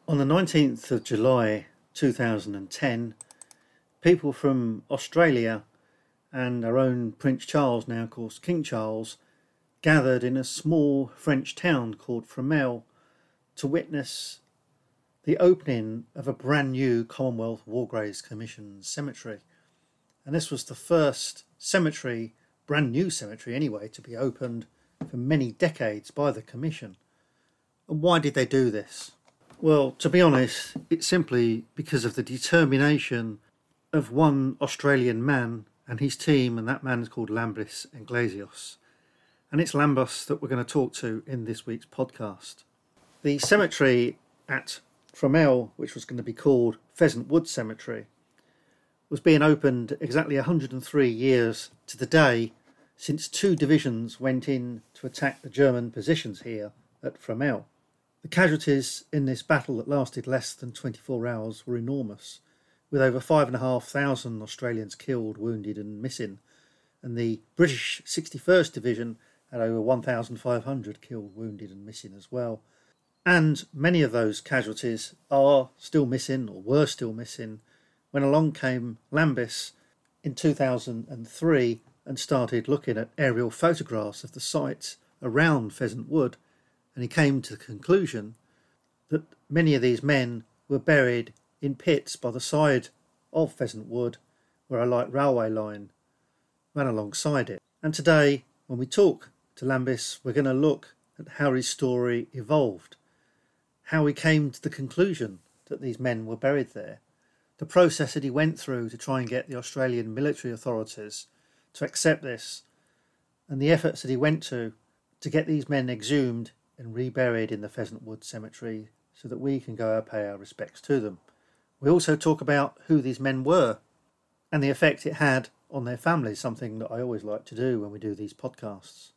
On the 19th of July 2010, people from Australia and our own Prince Charles, now called King Charles, gathered in a small French town called Fromelles to witness the opening of a brand new Commonwealth War Graves Commission cemetery. And this was the first cemetery, brand new cemetery anyway, to be opened for many decades by the Commission. And why did they do this? Well, to be honest, it's simply because of the determination of one Australian man and his team, and that man is called Lambis Iglesias. And it's Lambis that we're going to talk to in this week's podcast. The cemetery at Fromelles, which was going to be called Pheasant Wood Cemetery, was being opened exactly 103 years to the day since two divisions went in to attack the German positions here at Fromelles. The casualties in this battle that lasted less than 24 hours were enormous, with over 5,500 Australians killed, wounded and missing, and the British 61st Division had over 1,500 killed, wounded and missing as well. And many of those casualties are still missing, or were still missing, when along came Lambis in 2003 and started looking at aerial photographs of the sites around Pheasant Wood, and he came to the conclusion that many of these men were buried in pits by the side of Pheasant Wood, where a light railway line ran alongside it. And today, when we talk to Lambis, we're going to look at how his story evolved, how he came to the conclusion that these men were buried there, the process that he went through to try and get the Australian military authorities to accept this, and the efforts that he went to get these men exhumed and reburied in the Pheasant Wood Cemetery so that we can go and pay our respects to them. We also talk about who these men were and the effect it had on their families, something that I always like to do when we do these podcasts.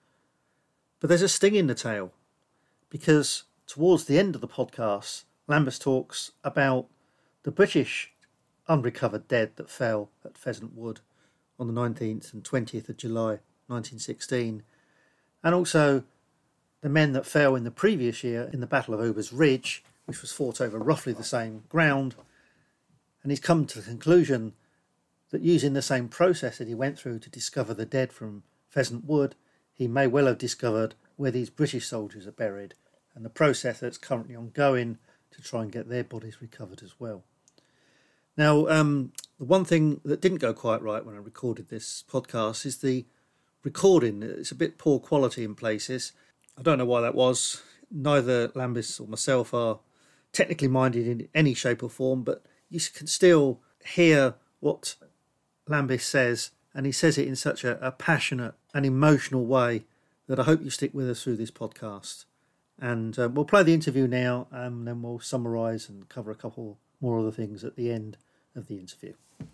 But there's a sting in the tail, because towards the end of the podcast, Lambis talks about the British unrecovered dead that fell at Pheasant Wood on the 19th and 20th of July 1916, and also the men that fell in the previous year in the Battle of Ober's Ridge, which was fought over roughly the same ground. And he's come to the conclusion that using the same process that he went through to discover the dead from Pheasant Wood, he may well have discovered where these British soldiers are buried, and the process that's currently ongoing to try and get their bodies recovered as well. Now, the one thing that didn't go quite right when I recorded this podcast is the recording. It's a bit poor quality in places. I don't know why that was. Neither Lambis or myself are technically minded in any shape or form, but you can still hear what Lambis says, and he says it in such a passionate and emotional way that I hope you stick with us through this podcast. And we'll play the interview now, and then we'll summarise and cover a couple more other things at the end of the interview.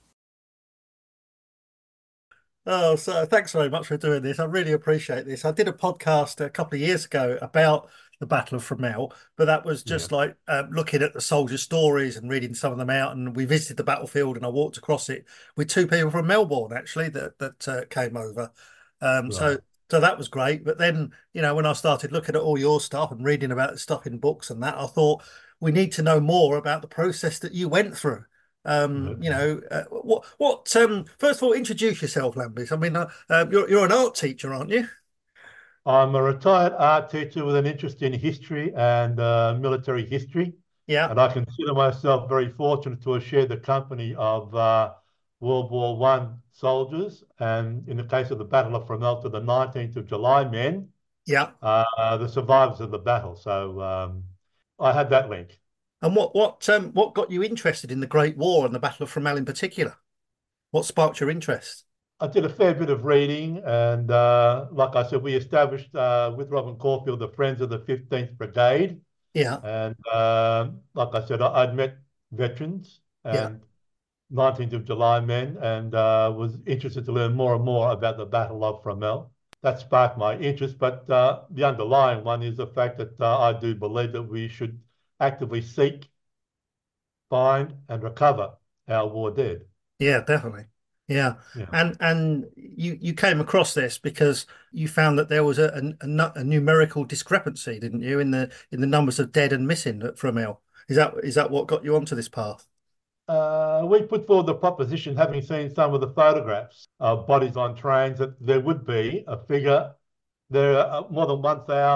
Oh, so thanks very much for doing this. I really appreciate this. I did a podcast a couple of years ago about the Battle of Fromelles, but that was Yeah. just like looking at the soldier stories and reading some of them out. And we visited the battlefield, and I walked across it with two people from Melbourne actually that came over. Um, Right. so so that was great. But then when I started looking at all your stuff and reading about the stuff in books and that, I thought we need to know more about the process that you went through. Okay. First of all, introduce yourself, Lambis. I mean, you're an art teacher, aren't you? I'm a retired art teacher with an interest in history and military history, Yeah, and I consider myself very fortunate to have shared the company of World War One soldiers, and in the case of the Battle of Fromelles to the 19th of July men, yeah. the survivors of the battle. So I had that link. And what got you interested in the Great War and the Battle of Fromelles in particular? What sparked your interest? I did a fair bit of reading, and like I said, we established with Robin Caulfield the Friends of the 15th Brigade. Yeah, And like I said, I'd met veterans yeah, and 19th of July men and was interested to learn more and more about the Battle of Fromelles. That sparked my interest, but the underlying one is the fact that I do believe that we should actively seek, find, and recover our war dead. yeah, definitely. Yeah, Yeah. and you came across this because you found that there was a numerical discrepancy, didn't you, in the numbers of dead and missing at Fromelles? Is that what got you onto this path? We put forward the proposition, having seen some of the photographs of bodies on trains, that there would be a figure. There are more than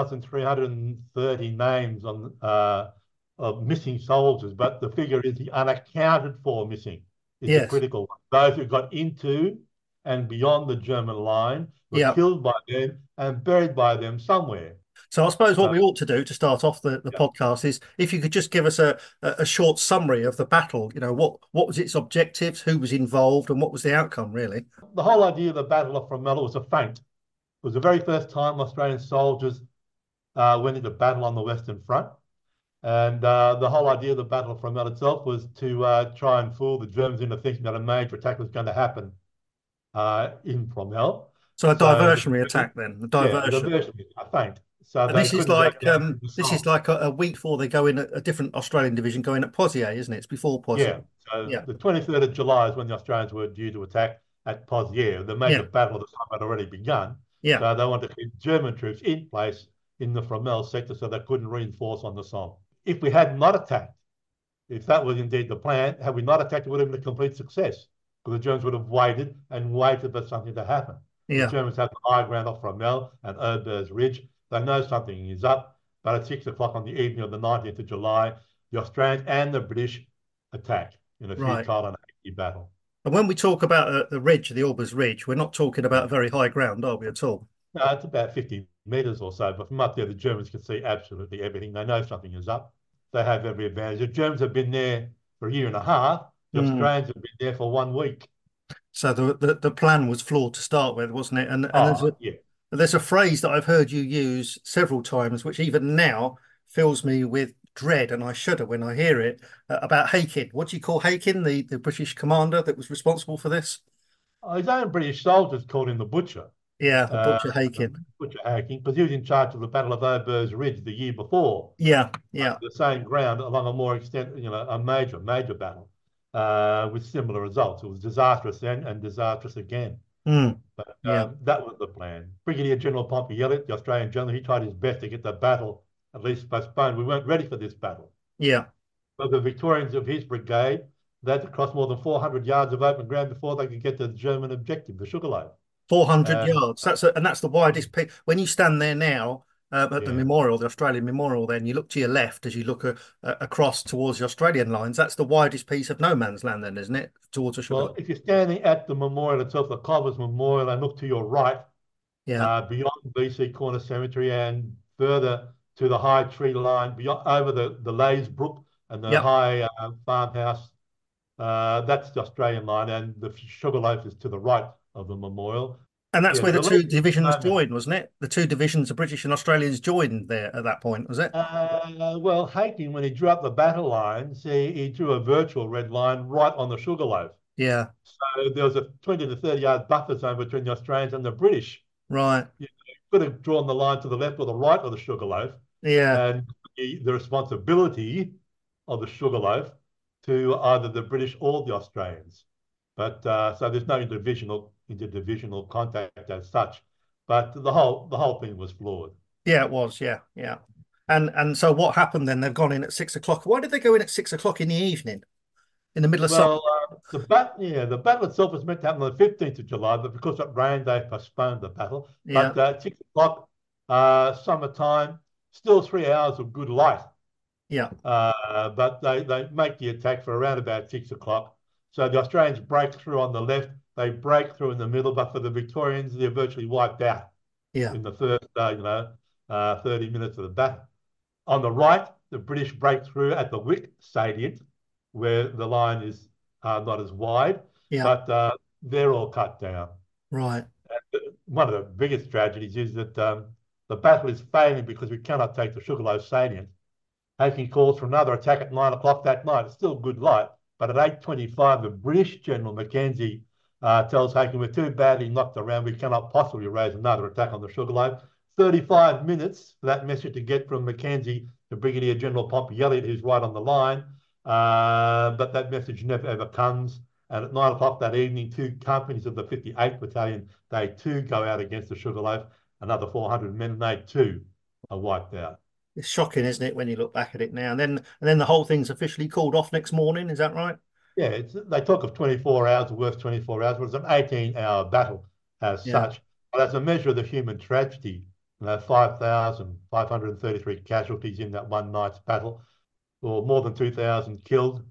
1,330 names on of missing soldiers, but the figure is the unaccounted for missing is the Yes. critical one. Those who got into and beyond the German line were Yeah. killed by them and buried by them somewhere. So I suppose what So, we ought to do to start off the yeah. podcast is if you could just give us a short summary of the battle. What was its objectives, who was involved, and what was the outcome, really? The whole idea of the Battle of Fromelles was a feint. It was the very first time Australian soldiers went into battle on the Western Front. And the whole idea of the Battle of Fromelles itself was to try and fool the Germans into thinking that a major attack was going to happen in Fromelles. So a So, diversionary attack then, a yeah, a diversion. diversion, I think. So And they couldn't go down to the this is Somme. like a week before they go in a different Australian division going at Pozières, isn't it? It's before Yeah. Pozières. So Yeah. the 23rd of July is when the Australians were due to attack at Pozières. The major Yeah. battle of the Somme had already begun. Yeah. So they wanted to keep German troops in place in the Fromelles sector so they couldn't reinforce on the Somme. If we had not attacked, if that was indeed the plan, had we not attacked, it would have been a complete success because the Germans would have waited and waited for something to happen. The Yeah. Germans have the high ground off Fromelles and Aubers Ridge. They know something is up, but at 6 o'clock on the evening of the 19th of July, the Australians and the British attack in a Right. futile and hasty battle. And when we talk about the ridge, the Aubers Ridge, we're not talking about very high ground, are we at all? It's about 50 metres or so, but from up there, the Germans can see absolutely everything. They know something is up. They have every advantage. The Germans have been there for a year and a half. The Mm. Australians have been there for 1 week. So the plan was flawed to start with, wasn't it? And Oh, yeah. there's a phrase that I've heard you use several times, which even now fills me with dread, and I shudder when I hear it, about Hakin. What do you call Hakin, the British commander that was responsible for this? His own British soldiers called him the Butcher, Yeah, the uh, Butcher Hakin. Butcher hacking, because he was in charge of the Battle of Aubers Ridge the year before, Yeah, yeah. the same ground along a more extent, a major battle with similar results. It was disastrous then and disastrous again. Mm, But yeah, that was the plan. Brigadier General Pompey Elliott, the Australian general, he tried his best to get the battle at least postponed. We weren't ready for this battle. yeah. But the Victorians of his brigade, they had to cross more than 400 yards of open ground before they could get to the German objective, the Sugarloaf. 400 And yards. That's the widest peak. When you stand there now at the yeah, memorial, the Australian memorial, then you look to your left as you look across towards the Australian lines. That's the widest piece of no man's land, then, isn't it? Towards the sugar. well, if you're standing at the memorial itself, the Clovis Memorial, and look to your right, Yeah, beyond BC Corner Cemetery and further to the high tree line, beyond over the Leys Brook and the yeah. high farmhouse. That's the Australian line, and the Sugarloaf is to the right of the memorial. And that's Yeah, where the the two legend at the divisions moment. joined, wasn't it? The two divisions, the British and Australians, joined there at that point, was it? Well, Haking, when he drew up the battle lines, he drew a virtual red line right on the Sugarloaf. Yeah, So there was a 20 to 30 yard buffer zone between the Australians and the British. right. You could have drawn the line to the left or the right of the Sugarloaf, Yeah, and the responsibility of the Sugarloaf to either the British or the Australians. But so there's no interdivisional contact as such. But the whole thing was flawed. yeah, it was. Yeah, yeah. And so what happened then? They've gone in at 6 o'clock. Why did they go in at 6 o'clock in the evening, in the middle of summer? Well, the battle itself was meant to happen on the 15th of July, but because it rained, they postponed the battle. Yeah, But at 6 o'clock, summertime, still 3 hours of good light. yeah, But they make the attack for around about 6 o'clock. So the Australians break through on the left, they break through in the middle, but for the Victorians, they're virtually wiped out yeah, in the first, 30 minutes of the battle. On the right, the British break through at the Wick Salient, where the line is not as wide, yeah. but they're all cut down. Right. One of the biggest tragedies is that the battle is failing because we cannot take the Sugarloaf Salient. Haking calls for another attack at 9 o'clock that night. It's still good light, but at 8:25, the British General Mackenzie tells Haking, we're too badly knocked around. We cannot possibly raise another attack on the Sugarloaf. 35 minutes for that message to get from Mackenzie to Brigadier General Pompey Elliott, who's right on the line. But that message never ever comes. And at 9 o'clock that evening, two companies of the 58th Battalion, they too go out against the Sugarloaf, another 400 men, and they too are wiped out. It's shocking, isn't it, when you look back at it now? And then the whole thing's officially called off next morning. Is that right? Yeah, they talk of 24 hours, the worst 24 hours, but it's an 18-hour battle as Yeah. such. But as a measure of the human tragedy, 5,533 casualties in that one night's battle, or more than 2,000 killed,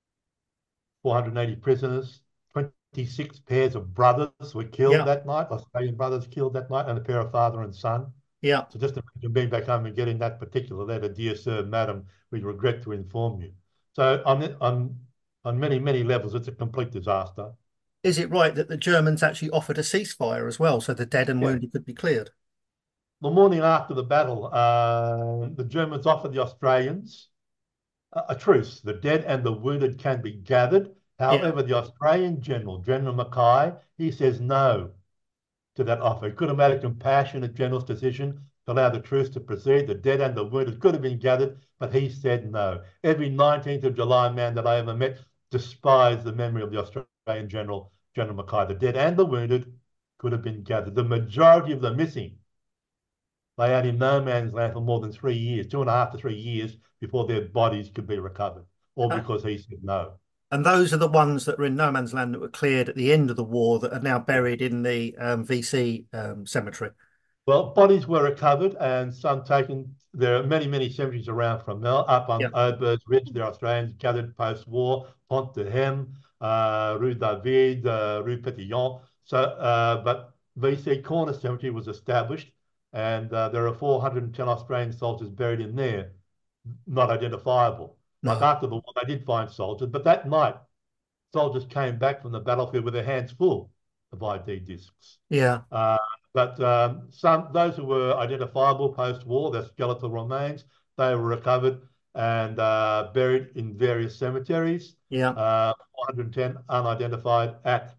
480 prisoners, 26 pairs of brothers were killed Yeah. that night, Australian brothers killed that night, and a pair of father and son. Yeah. So just imagine being back home and getting that particular letter, dear sir, madam, we regret to inform you. So on many, many levels, it's a complete disaster. Is it right that the Germans actually offered a ceasefire as well, so the dead and Yeah. wounded could be cleared? The morning after the battle, the Germans offered the Australians a truce. The dead and the wounded can be gathered. Yeah. However, the Australian general, General Mackay, he says no to that offer. He could have made a compassionate general's decision to allow the truce to proceed. The dead and the wounded could have been gathered, but he said no. Every 19th of July man that I ever met despised the memory of the Australian general, General Mackay. The dead and the wounded could have been gathered. The majority of the missing lay out in no man's land for more than 3 years, 2.5 to 3 years, before their bodies could be recovered, all Uh, because he said no. and those are the ones that were in no man's land that were cleared at the end of the war that are now Yeah. buried in the VC cemetery. Well, bodies were recovered and some taken. There are many, many cemeteries around from Mel, up Yeah. on Ober's Ridge. There are Australians gathered post-war, Pont de Hem, Rue David, Rue Petillon. So, but VC Corner Cemetery was established, and there are 410 Australian soldiers buried in there, not identifiable. Like No. after the war, they did find soldiers, but that night, soldiers came back from the battlefield with their hands full of ID discs. Yeah. Uh, but some those who were identifiable post-war, their skeletal remains, they were recovered and buried in various cemeteries. Yeah. 410 unidentified at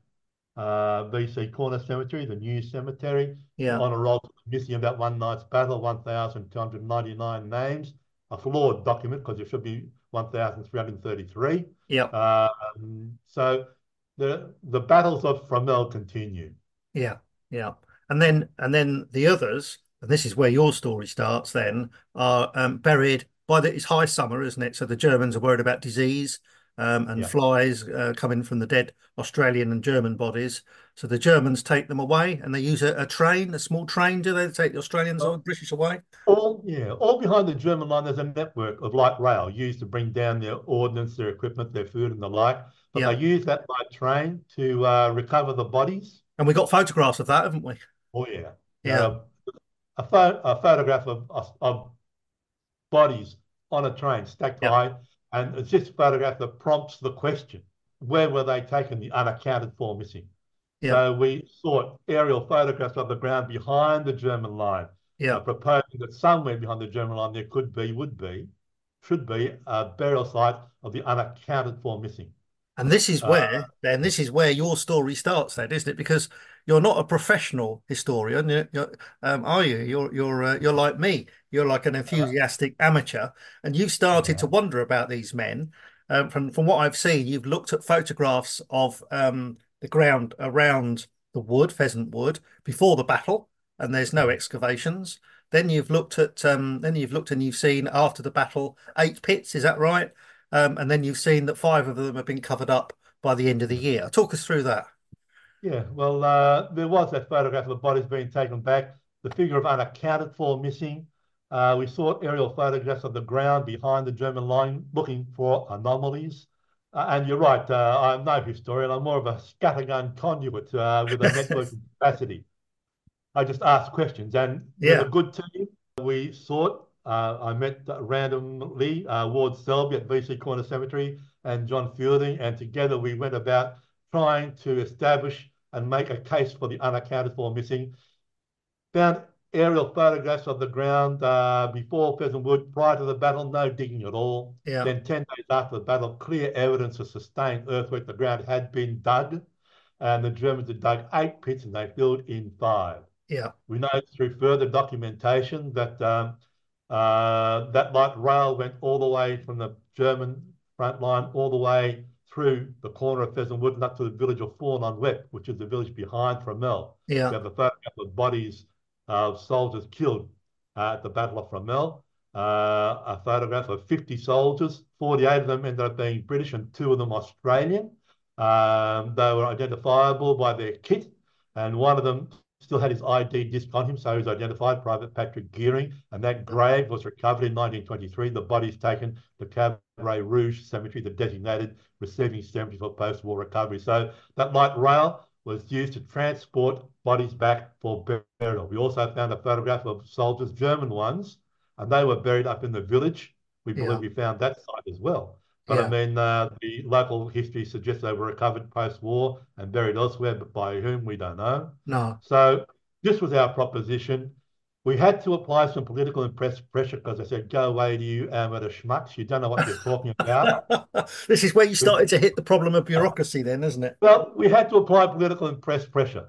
VC Corner Cemetery, the new cemetery, Yeah. on a roll missing about one night's battle, 1,299 names, a flawed document because it should be 1,333. Yeah. So the battles of Fromelles continue. Yeah. Yeah. And then the others, and this is where your story starts. Then are buried by the. It's high summer, isn't it? So the Germans are worried about disease and Yeah. flies coming from the dead Australian and German bodies. So the Germans take them away, and they use a train, a small train. Do they take the Australians or Well, British away? all behind the German line, there's a network of light rail used to bring down their ordnance, their equipment, their food, and the like. But Yeah. they use that light train to recover the bodies. And we got photographs of that, haven't we? Oh yeah, Yeah. a photograph of bodies on a train stacked Yeah. high, and it's this photograph that prompts the question: where were they taken? The unaccounted for missing. Yeah. So we sought aerial photographs of the ground behind the German line, Yeah. proposing that somewhere behind the German line there could be, would be, should be a burial site of the unaccounted for missing. And this is Uh, where your story starts, then, isn't it? Because you're not a professional historian, are you? You're like me. You're like an enthusiastic amateur, and you've started to yeah, wonder about these men. From what I've seen, you've looked at photographs of the ground around the wood, Pheasant Wood, before the battle, and there's no excavations. Then you've looked and you've seen after the battle 8 pits. Is that right? And then you've seen that 5 of them have been covered up by the end of the year. Talk us through that. yeah. Well, there was that photograph of the bodies being taken back, the figure of unaccounted for missing. We sought aerial photographs of the ground behind the German line, looking for anomalies. And you're right, I'm no historian. I'm more of a scattergun conduit with a networking capacity. I just asked questions, and with a Yeah, good team, we sought. I met randomly Ward Selby at VC Corner Cemetery and John Fielding, and together we went about trying to establish and make a case for the unaccounted for missing. Found aerial photographs of the ground before Pheasant Wood, prior to the battle, no digging at all. yeah, Then 10 days after the battle, clear evidence of sustained earthwork. The ground had been dug, and the Germans had dug 8 pits and they filled in 5. yeah, We know through further documentation that that light rail went all the way from the German front line all the way through the corner of Pheasant Wood and up to the village of Fawn-on-Wet, which is the village behind Fromelles. We yeah, have a photograph of bodies of soldiers killed at the Battle of Fromelles. a photograph of 50 soldiers. 48 of them ended up being British and 2 of them Australian. They were identifiable by their kit, and one of them still had his ID disc on him, so he was identified, Private Patrick Gearing, and that grave was recovered in 1923. The body's taken to Cabaret Rouge Cemetery, the designated receiving cemetery for post-war recovery. So that light rail was used to transport bodies back for burial. We also found a photograph of soldiers, German ones, and they were buried up in the village. We believe Yeah. we found that site as well. But I Yeah. mean, the local history suggests they were recovered post-war and buried elsewhere, but by whom we don't know. No. So this was our proposition. We had to apply some political and press pressure because I said, go away to you amateur schmucks. You don't know what you're talking about. This is where you We, started to hit the problem of bureaucracy then, isn't it? well, we had to apply political and press pressure.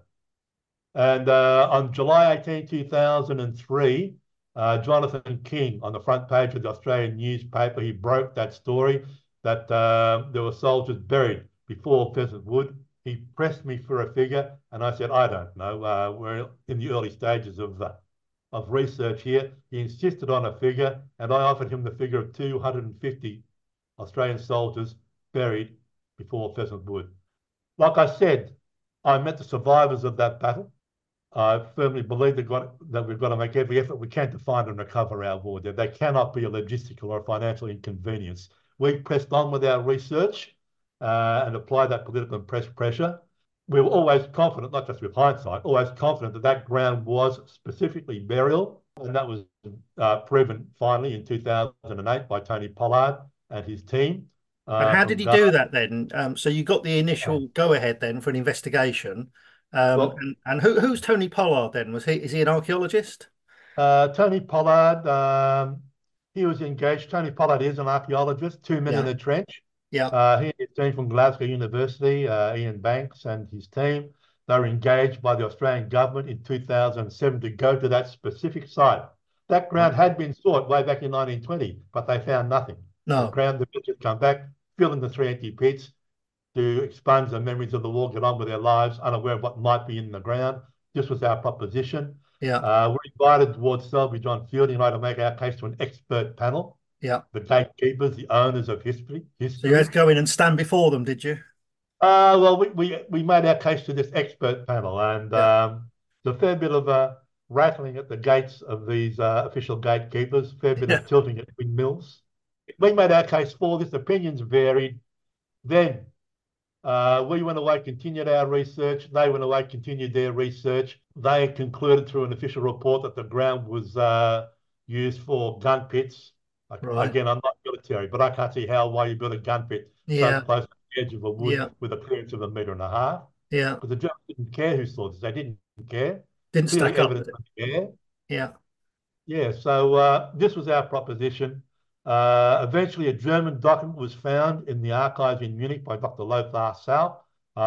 And on July 18, 2003, Jonathan King, on the front page of the Australian newspaper, he broke that story that there were soldiers buried before Pheasant Wood. He pressed me for a figure, and I said, I don't know. We're in the early stages of research here. He insisted on a figure, and I offered him the figure of 250 Australian soldiers buried before Pheasant Wood. Like I said, I met the survivors of that battle. I firmly believe that we've got to make every effort we can to find and recover our war dead. They cannot be a logistical or a financial inconvenience. We pressed on with our research and applied that political and press pressure. We were always confident, not just with hindsight, always confident that that ground was specifically burial. And that was proven finally in 2008 by Tony Pollard and his team And how did from he Ghana. do that then? So you got the initial go ahead then for an investigation. Well, And who's Tony Pollard then? Is he an archaeologist? Tony Pollard, he was engaged. Tony Pollard is an archaeologist, 2 men in Yeah, a trench. yeah, He and his team from Glasgow University, Ian Banks and his team, they were engaged by the Australian government in 2007 to go to that specific site. That right. ground had been sought way back in 1920, but they found nothing. The No, ground, the villagers come back, fill in the 3 empty pits to expunge the memories of the war, get on with their lives, unaware of what might be in the ground. This was our proposition. yeah, We're invited towards Selby John Fielding and I to make our case to an expert panel, yeah. the gatekeepers, the owners of history. So you had to go in and stand before them, did you? Well, we made our case to this expert panel, and Yeah, there's a fair bit of rattling at the gates of these official gatekeepers, fair bit yeah, of tilting at windmills. We made our case for this. Opinions varied. Then we went away, continued our research. They went away, continued their research. They concluded through an official report that the ground was used for gun pits. right. Again, I'm not military, but I can't see why you build a gun pit so Yeah, close to the edge of a wood yeah, with a clearance of 1.5 meters. yeah. Because the Germans didn't care who saw this. They didn't care. Didn't Clearly stack up evidence with it. of care. Yeah, Yeah, so this was our proposition. Eventually, a German document was found in the archives in Munich by Dr. Lothar Sau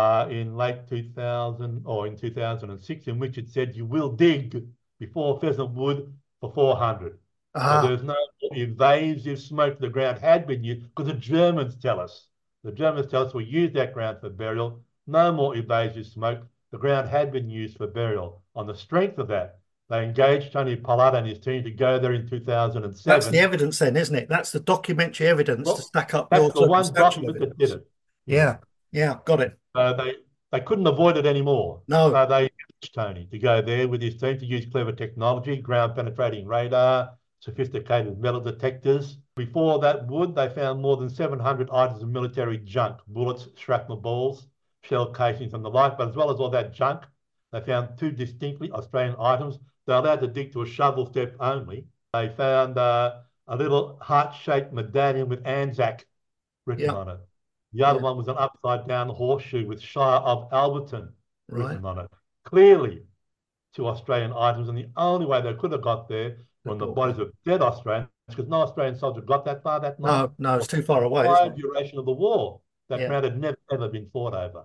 in late 2000 or in 2006, in which it said you will dig before Pheasant Wood for 400. So ah, there's no invasive smoke to the ground had been used because the Germans tell us. The Germans tell us we used that ground for burial. No more invasive smoke. The ground had been used for burial. On the strength of that, they engaged Tony Pollard and his team to go there in that's the 2007. evidence then, isn't it? That's the documentary evidence to Well, stack up that's your the one circumstantial document that did evidence. it. Yeah. Yeah, yeah, got it. They couldn't avoid it anymore. No, So they engaged Tony to go there with his team to use clever technology, ground penetrating radar, sophisticated metal detectors. Before that wood, they found more than 700 items of military junk, bullets, shrapnel balls, shell casings and the like. But as well as all that junk, they found 2 distinctly Australian items. They're allowed to dig to a shovel step only. They found a little heart-shaped medallion with Anzac written yeah, on it. The other yeah, one was an upside-down horseshoe with Shire of Alberton right. written on it. Clearly, 2 Australian items, and the only way they could have got there The from the border. bodies of dead Australians, because no Australian soldier got that far that night, No, no, it's was too the far away, isn't entire it? duration of the war. That Yeah, ground had never, ever been fought over.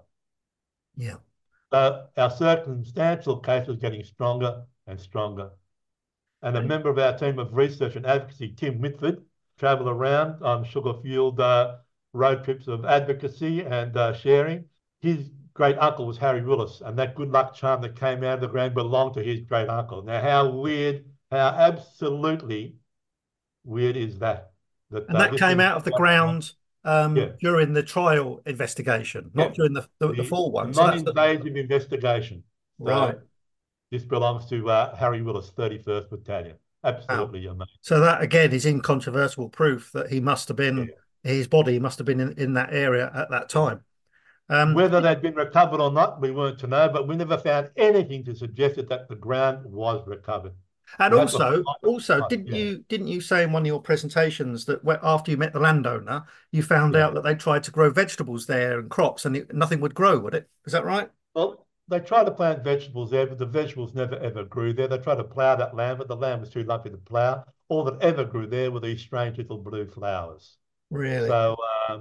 yeah. So our circumstantial case was getting stronger and stronger. And a And member of our team of research and advocacy, Tim Whitford, travelled around on sugar-fueled road trips of advocacy and sharing. His great uncle was Harry Willis, and that good luck charm that came out of the ground belonged to his great uncle. Now, how weird, how absolutely weird is that And that this came was out of the ground yeah during the trial investigation, yeah not during the the full one. So that's the non-invasive investigation. right. So this belongs to Harry Willis, 31st Battalion. Wow. Absolutely amazing. So that again is incontrovertible proof that he must have been Yeah. his body must have been in that area at that time. Um, Whether they'd been recovered or not, we weren't to know, but we never found anything to suggest that the ground was recovered. and We had to also, find, yeah, didn't you say in one of your presentations that after you met the landowner, you found yeah. out that they tried to grow vegetables there and crops, and nothing would grow, would it? Is that right? Well, they tried to plant vegetables there, but the vegetables never ever grew there. They tried to plough that land, but the land was too lumpy to plough. All that ever grew there were these strange little blue flowers. Really? So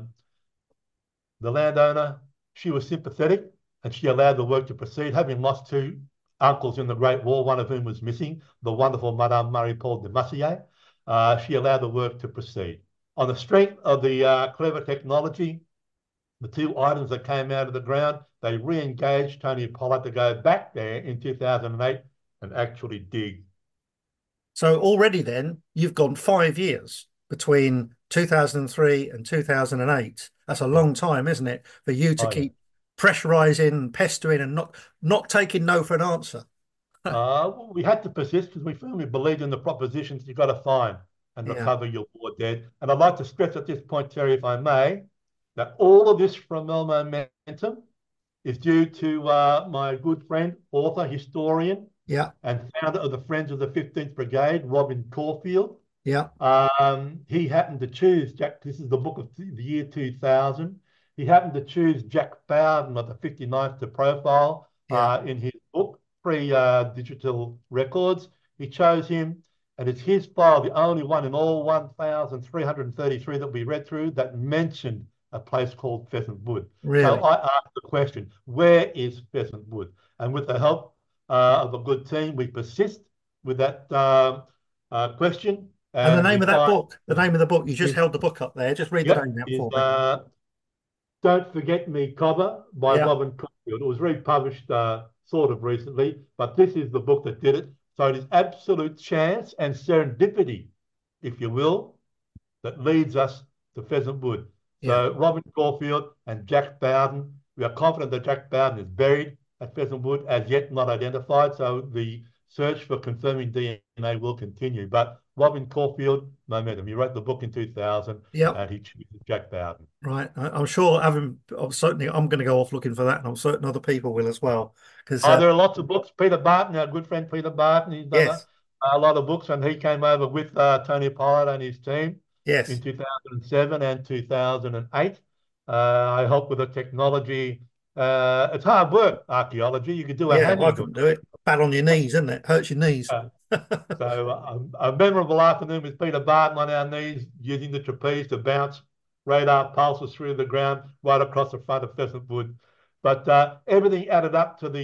the landowner, she was sympathetic and she allowed the work to proceed, having lost two uncles in the Great War, one of whom was missing, the wonderful Madame Marie-Paul de Massier. She allowed the work to proceed. On the strength of the clever technology, the two items that came out of the ground, they re-engaged Tony Pollard to go back there in 2008 and actually dig. So already then you've gone 5 years between 2003 and 2008. That's a Yeah. long time, isn't it, for you to Oh, yeah. keep pressurizing, pestering, and not taking no for an answer. We had to persist because we firmly believed in the propositions you've got to find and Yeah, recover your war dead. And I'd like to stress at this point, Terry, if I may, that all of this Fromelles momentum is due to my good friend, author, historian, yeah, and founder of the Friends of the 15th Brigade, Robin Caulfield. yeah, He happened to choose Jack. This is the book of the year 2000. He happened to choose Jack Bowden of the 59th to profile yeah. in his book, pre-digital records. He chose him, and it's his file, the only one in all 1,333 that we read through that mentioned a place called Pheasant Wood. So Really. I asked the question, where is Pheasant Wood? And with the help of a good team, we persist with that question, And the and we name of that find book, the name of the book, you just is held the book up there. Just read the yep name out is for me. Don't Forget Me Cobber by Yeah, Robin Caulfield. It was republished sort of recently, but this is the book that did it. So it is absolute chance and serendipity, if you will, that leads us to Pheasant Wood. yeah. So Robin Caulfield and Jack Bowden, we are confident that Jack Bowden is buried at Pheasant Wood, as yet not identified. So the search for confirming DNA will continue. But Robin Caulfield, momentum. He wrote the book in 2000 Yeah. and he chooses Jack Bowden. Right. I'm sure I'm going to go off looking for that, and I'm certain other people will as well. Because Oh, there are lots of books. Peter Barton, our good friend Peter Barton, he's done yes, a lot of books, and he came over with Tony Pollard and his team in yes, 2007 and 2008. I helped with the technology. It's hard work, archaeology. You could do a yeah. I hammy book. couldn't do it. Bad on your knees, isn't it? Hurts your knees. Uh, a memorable afternoon with Peter Barton on our knees, using the trapeze to bounce radar pulses through the ground right across the front of Pheasant Wood. But everything added up to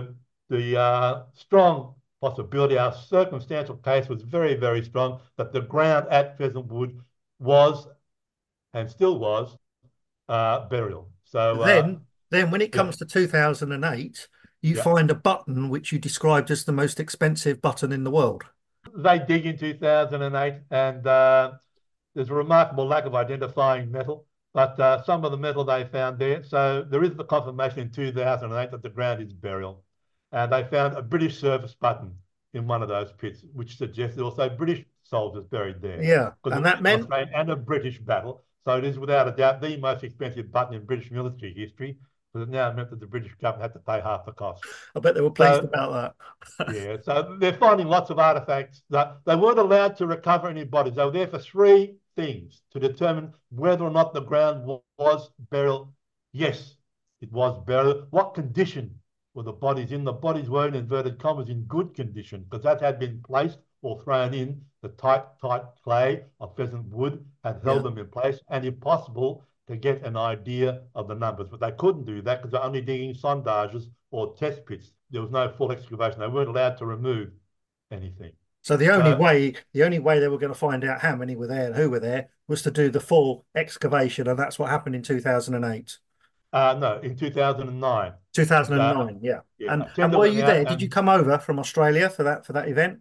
the strong possibility. Our circumstantial case was very, very strong that the ground at Pheasant Wood was and still was burial. So Then when it yeah, comes to 2008, you yeah. find a button which you described as the most expensive button in the world. They dig in 2008 and there's a remarkable lack of identifying metal, but some of the metal they found there. So there is the confirmation in 2008 that the ground is burial. And they found a British service button in one of those pits, which suggests also British soldiers buried there. Yeah, Because and there that is an meant Australian and a British battle. So it is without a doubt the most expensive button in British military history, because it now meant that the British government had to pay half the cost. I bet they were pleased So about that. yeah, so they're finding lots of artifacts that they weren't allowed to recover any bodies. They were there for three things to determine whether or not the ground was burial. Yes, it was burial. What condition were the bodies in? The bodies were, in inverted commas, in good condition because that had been placed or thrown in. The tight clay of Pheasant Wood had held Yeah. them in place, and if possible, to get an idea of the numbers. But they couldn't do that because they're only digging sondages or test pits. There was no full excavation. They weren't allowed to remove anything. So So the only way they were going to find out how many were there and who were there was to do the full excavation, and that's what happened in 2008. no, in 2009, the, 2009, yeah. yeah, And a tender were went you out there? Did you and come over from Australia for that event?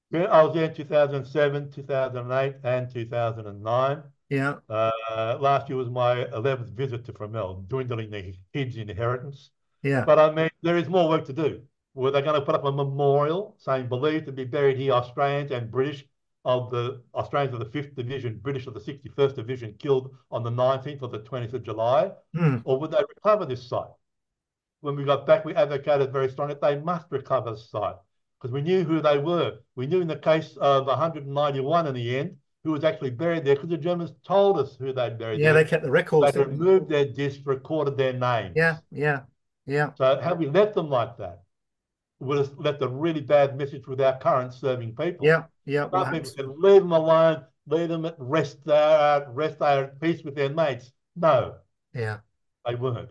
Yeah, I was there in 2007, 2008, and 2009. Yeah, Last year was my 11th visit to Fromelles, dwindling the kids' inheritance. yeah, But I mean, there is more work to do. Were they going to put up a memorial saying believed to be buried here Australians and British of the Australians of the 5th Division, British of the 61st Division killed on the 19th or the 20th of July? mm, Or would they recover this site? When we got back, we advocated very strongly that they must recover the site because we knew who they were. We knew in the case of 191 in the end who was actually buried there because the Germans told us who they'd buried yeah. They there. kept the records, They'd didn't they? removed their discs, recorded their Yeah, names. yeah, yeah, So had we left them like that, we would have left a really bad message with our current serving people. yeah, yeah. Well, Some people said, leave them alone, leave them at rest, rest, they're at peace with their mates. No, yeah, they weren't.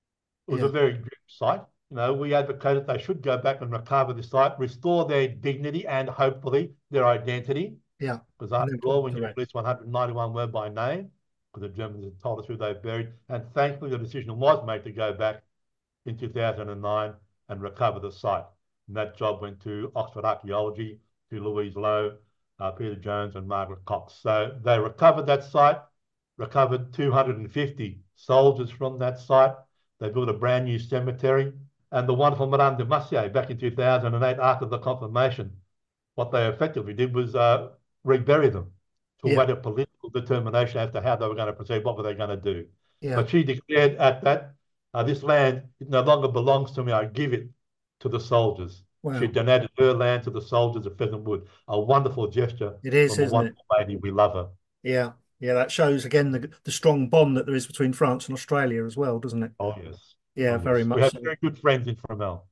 It was a yeah, very grim sight. You know, we advocated they should go back and recover the site, restore their dignity and hopefully their identity. yeah. Because And then after put all, them we to knew at rest. least 191 were by name, because the Germans had told us who they buried. And thankfully, the decision was made to go back in 2009 and recover the site. And that job went to Oxford Archaeology, to Louise Lowe, Peter Jones, and Margaret Cox. So they recovered that site, recovered 250 soldiers from that site. They built a brand new cemetery. And the wonderful Madame de Massier back in 2008, after the confirmation, what they effectively did was rebury them to Yeah, await a political determination as to how they were going to proceed, what were they going to do. yeah. But she declared at that, this land it no longer belongs to me, I give it to the soldiers. She Wow, donated her land to the soldiers of Pheasant Wood. A wonderful gesture it is, from a isn't it? wonderful lady. We love her. Yeah, yeah. That shows again the strong bond that there is between France and Australia as well, doesn't it? Oh, yes. Oh, Yeah, very yes. We much have so. very good friends in Fromelles.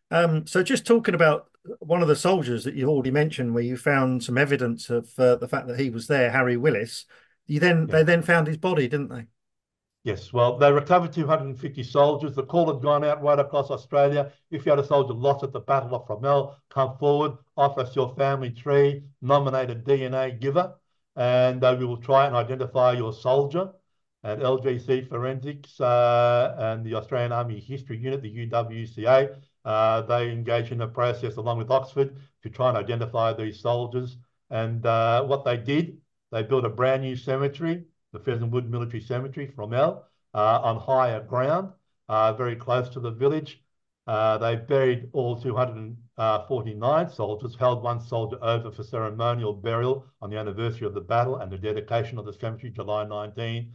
So just talking about one of the soldiers that you already mentioned, where you found some evidence of the fact that he was there, Harry Willis. Yeah. They then found his body, didn't they? Yes, well, they recovered 250 soldiers. The call had gone out right across Australia. If you had a soldier lost at the Battle of Fromelles, come forward, offer us your family tree, nominate a DNA giver, and we will try and identify your soldier. And LGC Forensics and the Australian Army History Unit, the UWCA, they engage in a process along with Oxford to try and identify these soldiers. And what they did, they built a brand new cemetery, the Pheasant Wood Military Cemetery from on higher ground, very close to the village. They buried all 249 soldiers, held one soldier over for ceremonial burial on the anniversary of the battle and the dedication of the cemetery, July 19,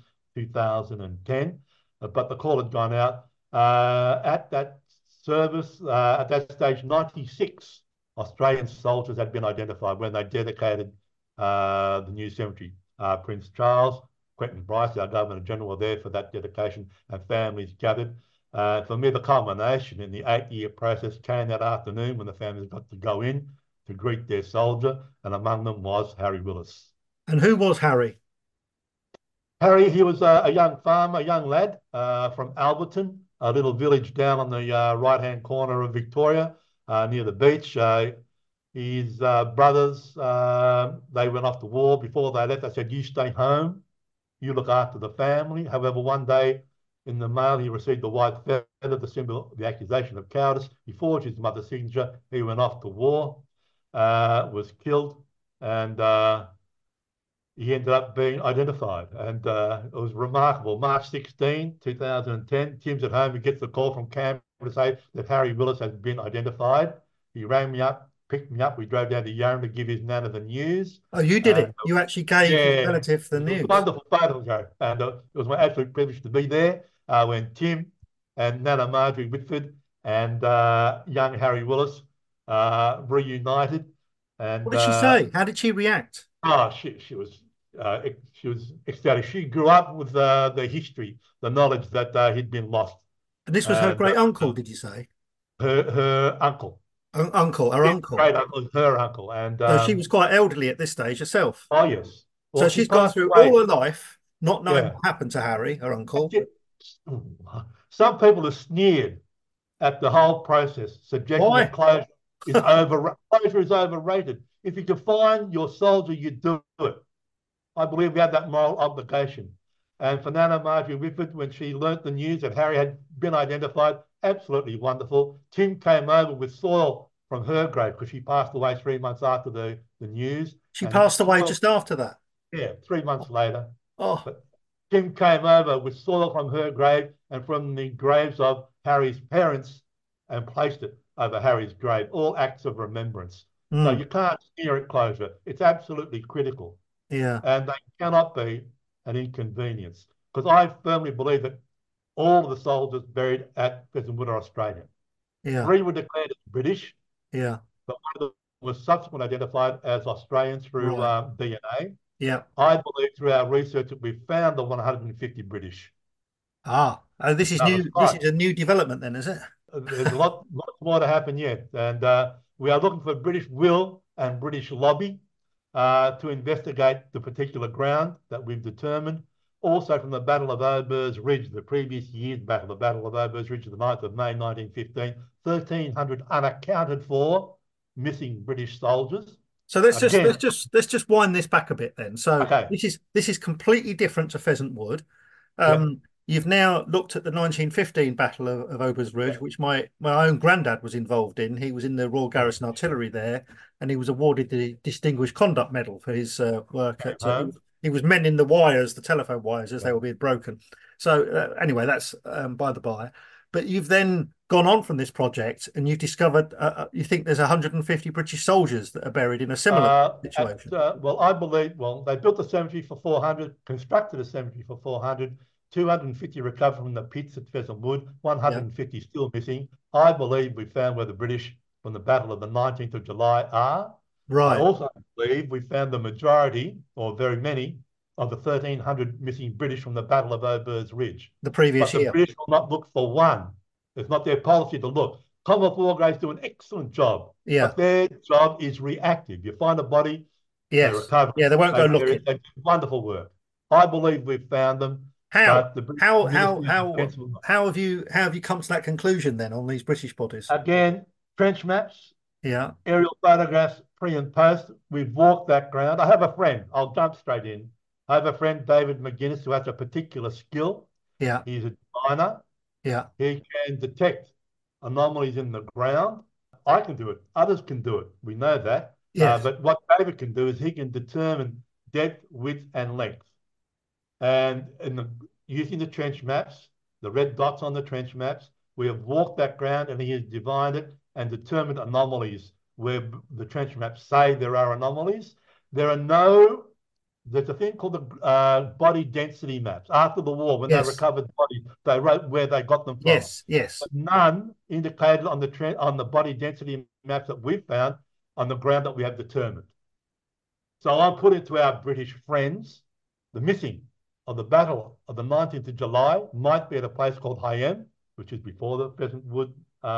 2010. But the call had gone out. At that service, at that stage, 96 Australian soldiers had been identified when they dedicated the new cemetery. Prince Charles, Quentin Bryce, our Governor General, were there for that dedication, and families gathered. For me, the culmination in the 8-year process came that afternoon when the families got to go in to greet their soldier, and among them was Harry Willis. And who was Harry? Harry, he was a young farmer, a young lad from Alberton, a little village down on the right-hand corner of Victoria, near the beach. His brothers, they went off to war. Before they left, they said, you stay home, you look after the family. However, one day in the mail, he received a white feather, the symbol of the accusation of cowardice. He forged his mother's signature. He went off to war, was killed, and he ended up being identified. And it was remarkable. March 16, 2010, Tim's at home. He gets a call from Canberra to say that Harry Willis has been identified. He rang me up, picked me up. We drove down to Yarra to give his nana the news. Oh, you did And it. You actually gave his yeah, relative the it was a news. wonderful photo ago. And it was my absolute privilege to be there when Tim and Nana Marjorie Whitford and young Harry Willis reunited. What And did she say? How did she react? oh, she was ecstatic. She grew up with the history, the knowledge that he'd been lost, And this was her and great uncle, did you say? her uncle, Uncle, her his uncle. great uncle, her uncle, and So she was quite elderly at this stage herself. oh yes, So well she she's gone passed through away. all her life not knowing Yeah, what happened to Harry, her uncle. some people have sneered at the whole process, suggesting that Why? closure is overrated. If you can find your soldier, you do it. I believe we had that moral obligation. And for Nana Marjorie Whitford, when she learnt the news that Harry had been identified, absolutely wonderful. Tim came over with soil from her grave because she passed away 3 months after the news. She And passed away soil, just after that. yeah, 3 months later. Oh, But Kim came over with soil from her grave and from the graves of Harry's parents and placed it over Harry's grave, all acts of remembrance. So mm, you can't sneer at closure. It's absolutely critical. yeah, And they cannot be an inconvenience. Because I firmly believe that all of the soldiers buried at Pheasant Wood are Australian. yeah, 3 were declared as British, yeah. but one of them was subsequently identified as Australian through Right. DNA. Yeah. I believe through our research that we've found the 150 British. Ah, this is Another new. This site. is a new development, then, is it? There's lots more to happen yet. And we are looking for British will and British lobby to investigate the particular ground that we've determined. Also from the Battle of Aubers Ridge, the previous year's battle, the Battle of Aubers Ridge, the 9th of May 1915, 1,300 unaccounted for missing British soldiers. So let's just Again, wind this back a bit then. So okay, this is completely different to Pheasant Wood. yeah, You've now looked at the 1915 Battle of Aubers yeah, Ridge, which my own granddad was involved in. He was in the Royal oh, Garrison Artillery there, and he was awarded the Distinguished Conduct Medal for his work came at. home, He was mending the wires, the telephone wires, as yeah. they were being broken. So anyway, that's by the by. But you've then gone on from this project, and you've discovered you think there's 150 British soldiers that are buried in a similar situation. Well, I believe, well, they built a cemetery for 400, constructed a cemetery for 400, 250 recovered from the pits at Pheasant Wood, Yeah, 150 still missing. I believe we found where the British from the Battle of the 19th of July are. I right. also believe we found the majority, or very many, of the 1,300 missing British from the Battle of Aubers Ridge. The previous But the year. British will not look for one. It's not their policy to look. Commonwealth War Graves do an excellent job, Yeah. but their job is reactive. You find a body, they Yes. recover, Yeah, they won't go they bury it. looking. They do wonderful work. I believe we've found them, How? but the British How how Ministry of how Defence will not. how have you come to that conclusion then on these British bodies? Again, trench maps, Yeah. aerial photographs, pre and post. We've walked that ground. I have a friend. I'll jump straight in. I have a friend, David McGuinness, who has a particular skill. Yeah. He's a designer. Yeah. He can detect anomalies in the ground. I can do it. Others can do it. We know that. Yes. But what David can do is he can determine depth, width, and length. And using the trench maps, the red dots on the trench maps, we have walked that ground and he has divined it and determined anomalies where the trench maps say there are anomalies. There are no, there's a thing called the body density maps. After the war, when they Yes. recovered bodies, they wrote where they got them from. Yes. Yes. But none indicated on the body density maps that we've found on the ground that we have determined. So I'm putting to our British friends, the missing of the Battle of the 19th of July might be at a place called Hayem, which is before the Pheasant Wood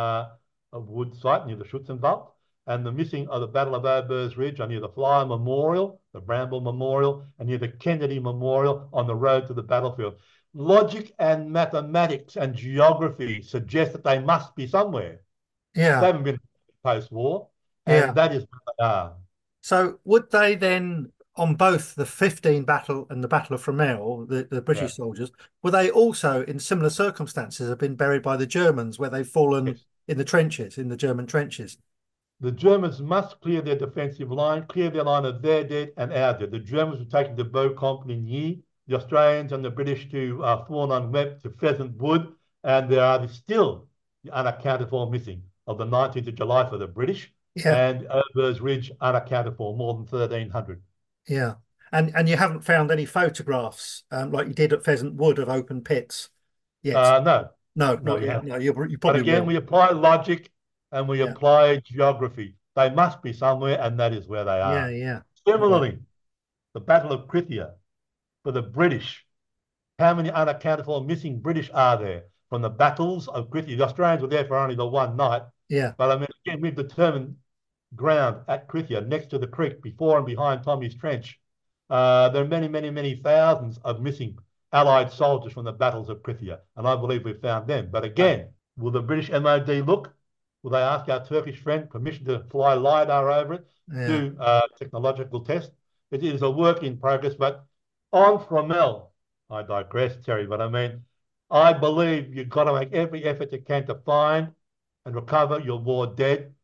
wood site near the Schützenwald, and the missing of the Battle of Aubers Ridge are near the Flyer Memorial, the Bramble Memorial, and near the Kennedy Memorial on the road to the battlefield. Logic and mathematics and geography suggest that they must be somewhere. They Yeah. haven't been post-war, Yeah. and that is where they are. So would they then, on both the 15 battle and the Battle of Fromelles, the Yeah. British soldiers, were they also in similar circumstances have been buried by the Germans where they've fallen Yes. in the trenches, in the German trenches? The Germans must clear their defensive line, clear their line of their dead and our dead. The Germans were taken to Beaucamp-Ligny, the Australians and the British to Fournon-Webb, to Pheasant Wood, and there are still the unaccounted for missing of the 19th of July for the British, Yeah. and Aubers Ridge unaccounted for, more than 1,300. Yeah. And you haven't found any photographs like you did at Pheasant Wood of open pits yet? No, No, no, not we yet. haven't. No, you But probably again, will. we apply logic and we Yeah. apply geography. They must be somewhere, and that is where they Yeah. are. Yeah. Right. Similarly, the Battle of Krithia for the British. How many unaccounted for missing British are there from the battles of Krithia? The Australians were there for only the one night, Yeah. but I mean, again, we've determined ground at Krithia next to the creek before and behind Tommy's Trench. There are many, many, many thousands of missing Allied soldiers from the battles of Krithia, and I believe we've found them. But again, will the British MOD look? Will they ask our Turkish friend permission to fly LiDAR over it, Yeah. do technological tests? It is a work in progress, but on Fromelles, I digress, Terry, but I mean, I believe you've got to make every effort you can to find and recover your war dead.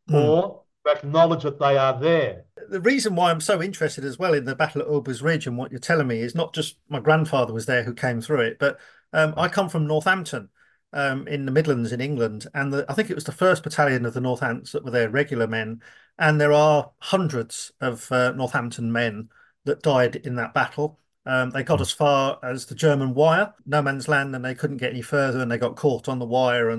Mm. or acknowledge that they are there. The reason why I'm so interested as well in the Battle at Ulbers Ridge and what you're telling me is not just my grandfather was there who came through it, but I come from Northampton in the Midlands in England, and I think it was the first battalion of the Northants that were there, regular men, and there are hundreds of Northampton men that died in that battle. They got as far as the German wire, no man's land, and they couldn't get any further, and they got caught on the wire,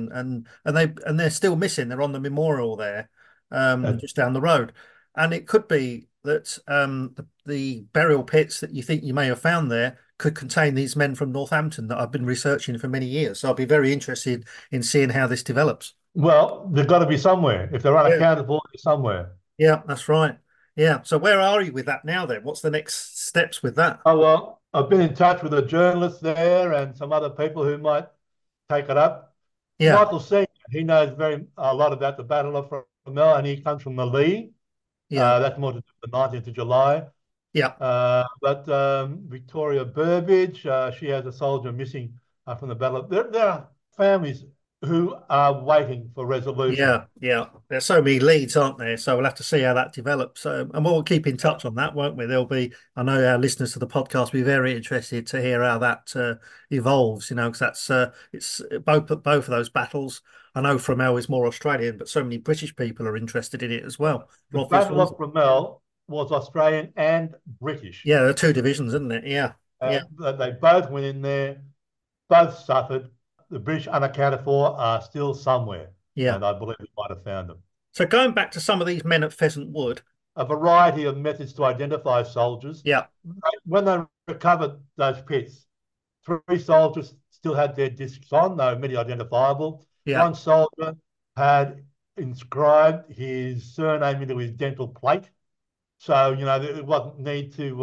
and they're still missing. They're on the memorial there, And just down the road. And it could be that the burial pits that you think you may have found there could contain these men from Northampton that I've been researching for many years. So I'll be very interested in seeing how this develops. well, they've got to be somewhere. If they're Yeah. unaccounted for, they're somewhere. Yeah, that's right. Yeah. So where are you with that now then? What's the next steps with that? Oh, well, I've been in touch with a journalist there and some other people who might take it up. Yeah. Michael Senior, he knows a lot about the Battle of Fromelles, and he comes from the Lee. Yeah. That's more to the 19th of July. Yeah. But Victoria Burbidge, she has a soldier missing from the battle. There are families who are waiting for resolution. Yeah, yeah. There's so many leads, aren't there? So we'll have to see how that develops. And we'll keep in touch on that, won't we? There'll be, I know our listeners to the podcast will be very interested to hear how that evolves. You know, because it's both of those battles. I know Fromelles is more Australian, but so many British people are interested in it as well The for obvious Battle of reasons. Fromelles was Australian and British. Yeah, there are two divisions, isn't it? Yeah, yeah, They both went in there, both suffered. The British unaccounted for are still somewhere, yeah. and I believe we might have found them. So going back to some of these men at Pheasant Wood. A variety of methods to identify soldiers. Yeah, When they recovered those pits, three soldiers still had their discs on, though many identifiable. yeah, One soldier had inscribed his surname into his dental plate. So, it wasn't need to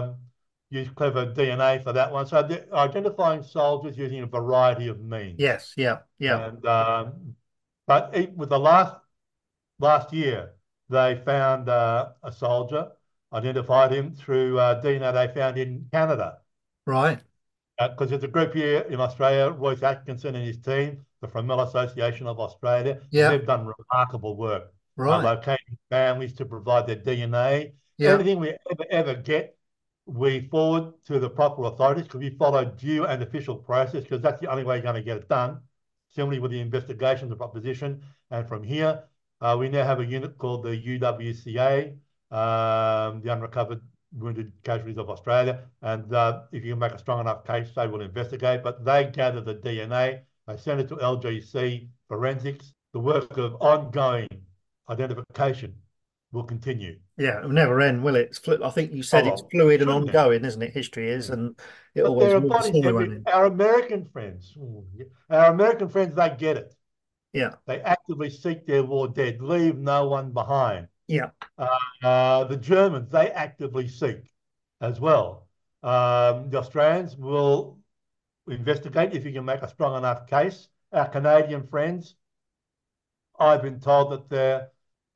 use clever DNA for that one. So they're identifying soldiers using a variety of means. yes, yeah, yeah. And but with the last year, they found a soldier, identified him through DNA they found in Canada. Right. Because there's a group here in Australia, Royce Atkinson and his team, the Fromelles Association of Australia, and Yeah, they've done remarkable work right. locating families to provide their DNA. Yeah, Anything we ever get, we forward to the proper authorities because we follow due and official process because that's the only way you're going to get it done. Similarly with the investigation, the proposition. And from here, we now have a unit called the UWCA, the Unrecovered Wounded Casualties of Australia. And if you can make a strong enough case, they will investigate. But they gather the DNA, they send it to LGC Forensics. The work of ongoing identification will continue. yeah. It'll never end, will it? I think you said it's Oh, fluid and shouldn't it? ongoing, isn't it? History is, Yeah. and it But always there are will. It's bodies never every ending. our American friends. Our American friends, they get it. Yeah, They actively seek their war dead, leave no one behind. yeah, The Germans, they actively seek as well. The Australians will investigate if you can make a strong enough case. Our Canadian friends, I've been told that they're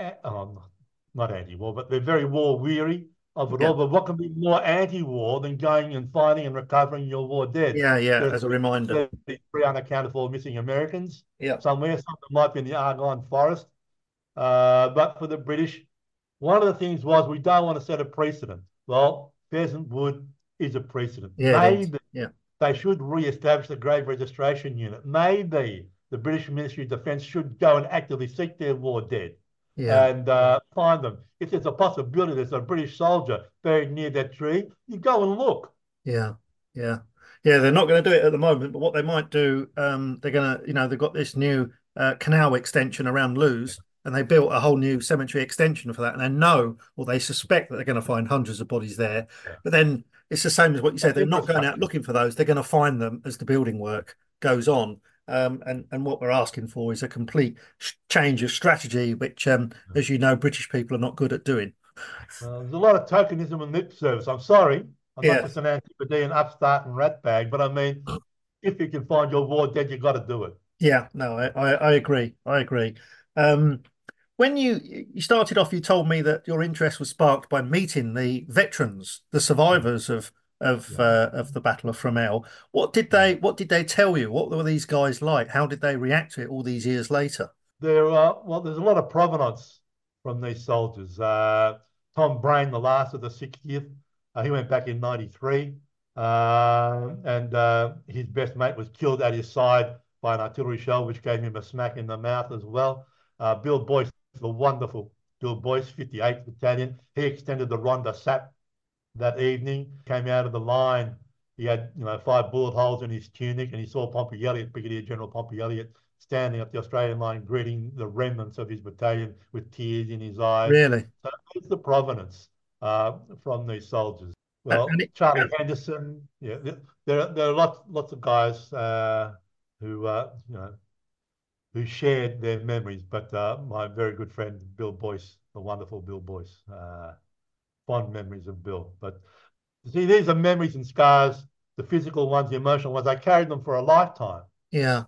not anti-war, but they're very war weary of it yeah, all. But what can be more anti-war than going and finding and recovering your war dead? yeah, yeah. There's As a reminder. 33 unaccounted for missing Americans Yeah, somewhere. Some of them might be in the Argonne Forest. But for the British, one of the things was we don't want to set a precedent. Well, Pheasant Wood is a precedent. yeah, it is. Maybe Yeah, they should re-establish the Grave Registration Unit. Maybe the British Ministry of Defence should go and actively seek their war dead yeah, and find them. If there's a possibility there's a British soldier buried near that tree, you go and look. yeah, yeah, yeah. They're not going to do it at the moment, but what they might do, they're going to, they've got this new canal extension around Lewes, and they built a whole new cemetery extension for that, and they know or they suspect that they're going to find hundreds of bodies there. Yeah. But then it's the same as what you said. That's They're not going out infrastructure. looking for those. They're going to find them as the building work goes on. And what we're asking for is a complete change of strategy, which, as you know, British people are not good at doing. There's a lot of tokenism and lip service. I'm sorry, I'm not Yeah, just an Antipodean upstart and ratbag, but I mean, if you can find your war dead, you've got to do it. yeah, no, I agree. I agree. Um, when you started off, you told me that your interest was sparked by meeting the veterans, the survivors Yeah. of the Battle of Fromelles. What did Yeah. they tell you? What were these guys like? How did they react to it all these years later? There's a lot of provenance from these soldiers. Tom Brain, the last of the 60th, he went back in 93, and his best mate was killed at his side by an artillery shell, which gave him a smack in the mouth as well. Bill Boyce, the wonderful Bill Boyce, 58th Battalion, he extended the Ronda Sap that evening, came out of the line. He had, 5 bullet holes in his tunic, and he saw Pompey Elliott, Brigadier General Pompey Elliott, standing at the Australian line, greeting the remnants of his battalion with tears in his eyes. Really? So it's the provenance from these soldiers. And, Well, and it, Charlie Henderson, yeah, there are lots of guys who who shared their memories. But my very good friend Bill Boyce, the wonderful Bill Boyce, fond memories of Bill. But see, these are memories and scars, the physical ones, the emotional ones. I carried them for a lifetime. yeah,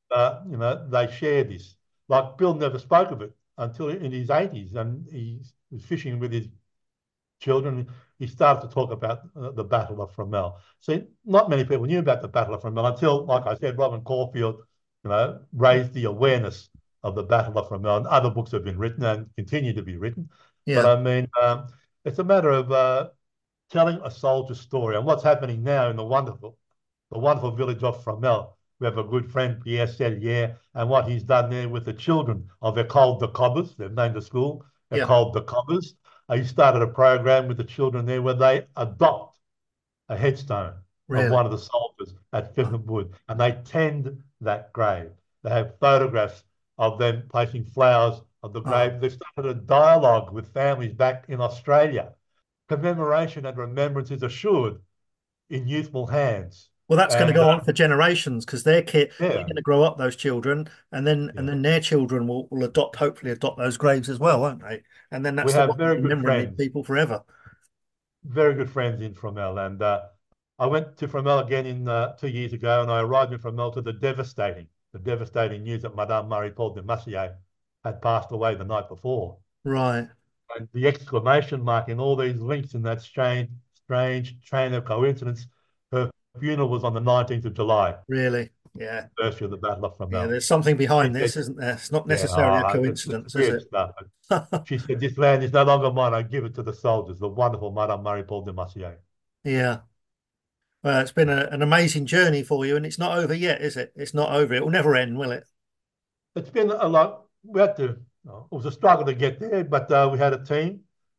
They share this. Like Bill never spoke of it until in his 80s, and he was fishing with his children. He started to talk about the Battle of Fromelles. See, not many people knew about the Battle of Fromelles until, like I said, Robin Caulfield, raised the awareness of the Battle of Fromelles. And other books have been written and continue to be written. But yeah, I mean, it's a matter of telling a soldier's story and what's happening now in the wonderful village of Fromelles. We have a good friend, Pierre Sellier, and what he's done there with the children of École de Cobbers. They've named the school yeah, École de Cobbers. He started a program with the children there where they adopt a headstone of really. one of the soldiers at Finland Wood, and they tend that grave. They have photographs of them placing flowers on the Oh, grave. They started a dialogue with families back in Australia. Commemoration and remembrance is assured in youthful hands. well, that's going to And go on for generations because they're yeah, going to grow up, those children, and then yeah, their children will hopefully adopt those graves as well, won't they? And then we that's the have one very good remembering these friends, people forever. very good friends in Fromelles. And I went to Fromelles again in 2 years ago, and I arrived in Fromelles to the devastating news that Madame Marie-Paule de Massier had passed away the night before. Right, And the exclamation mark in all these links in that strange chain of coincidence. Her funeral was on the 19th of July, really. Yeah, anniversary of the Battle of yeah. Fromelles. There's something She behind said, this, isn't there? It's not yeah, necessarily a it's coincidence, is weird it? stuff. She said, this land is no longer mine. I give it to the soldiers, the wonderful Madame Marie-Paule de Massier. Yeah. Well, it's been an amazing journey for you, and it's not over yet, is it? It's not over. It will never end, will it? It's been a lot. We had to, it was a struggle to get there, but we had a team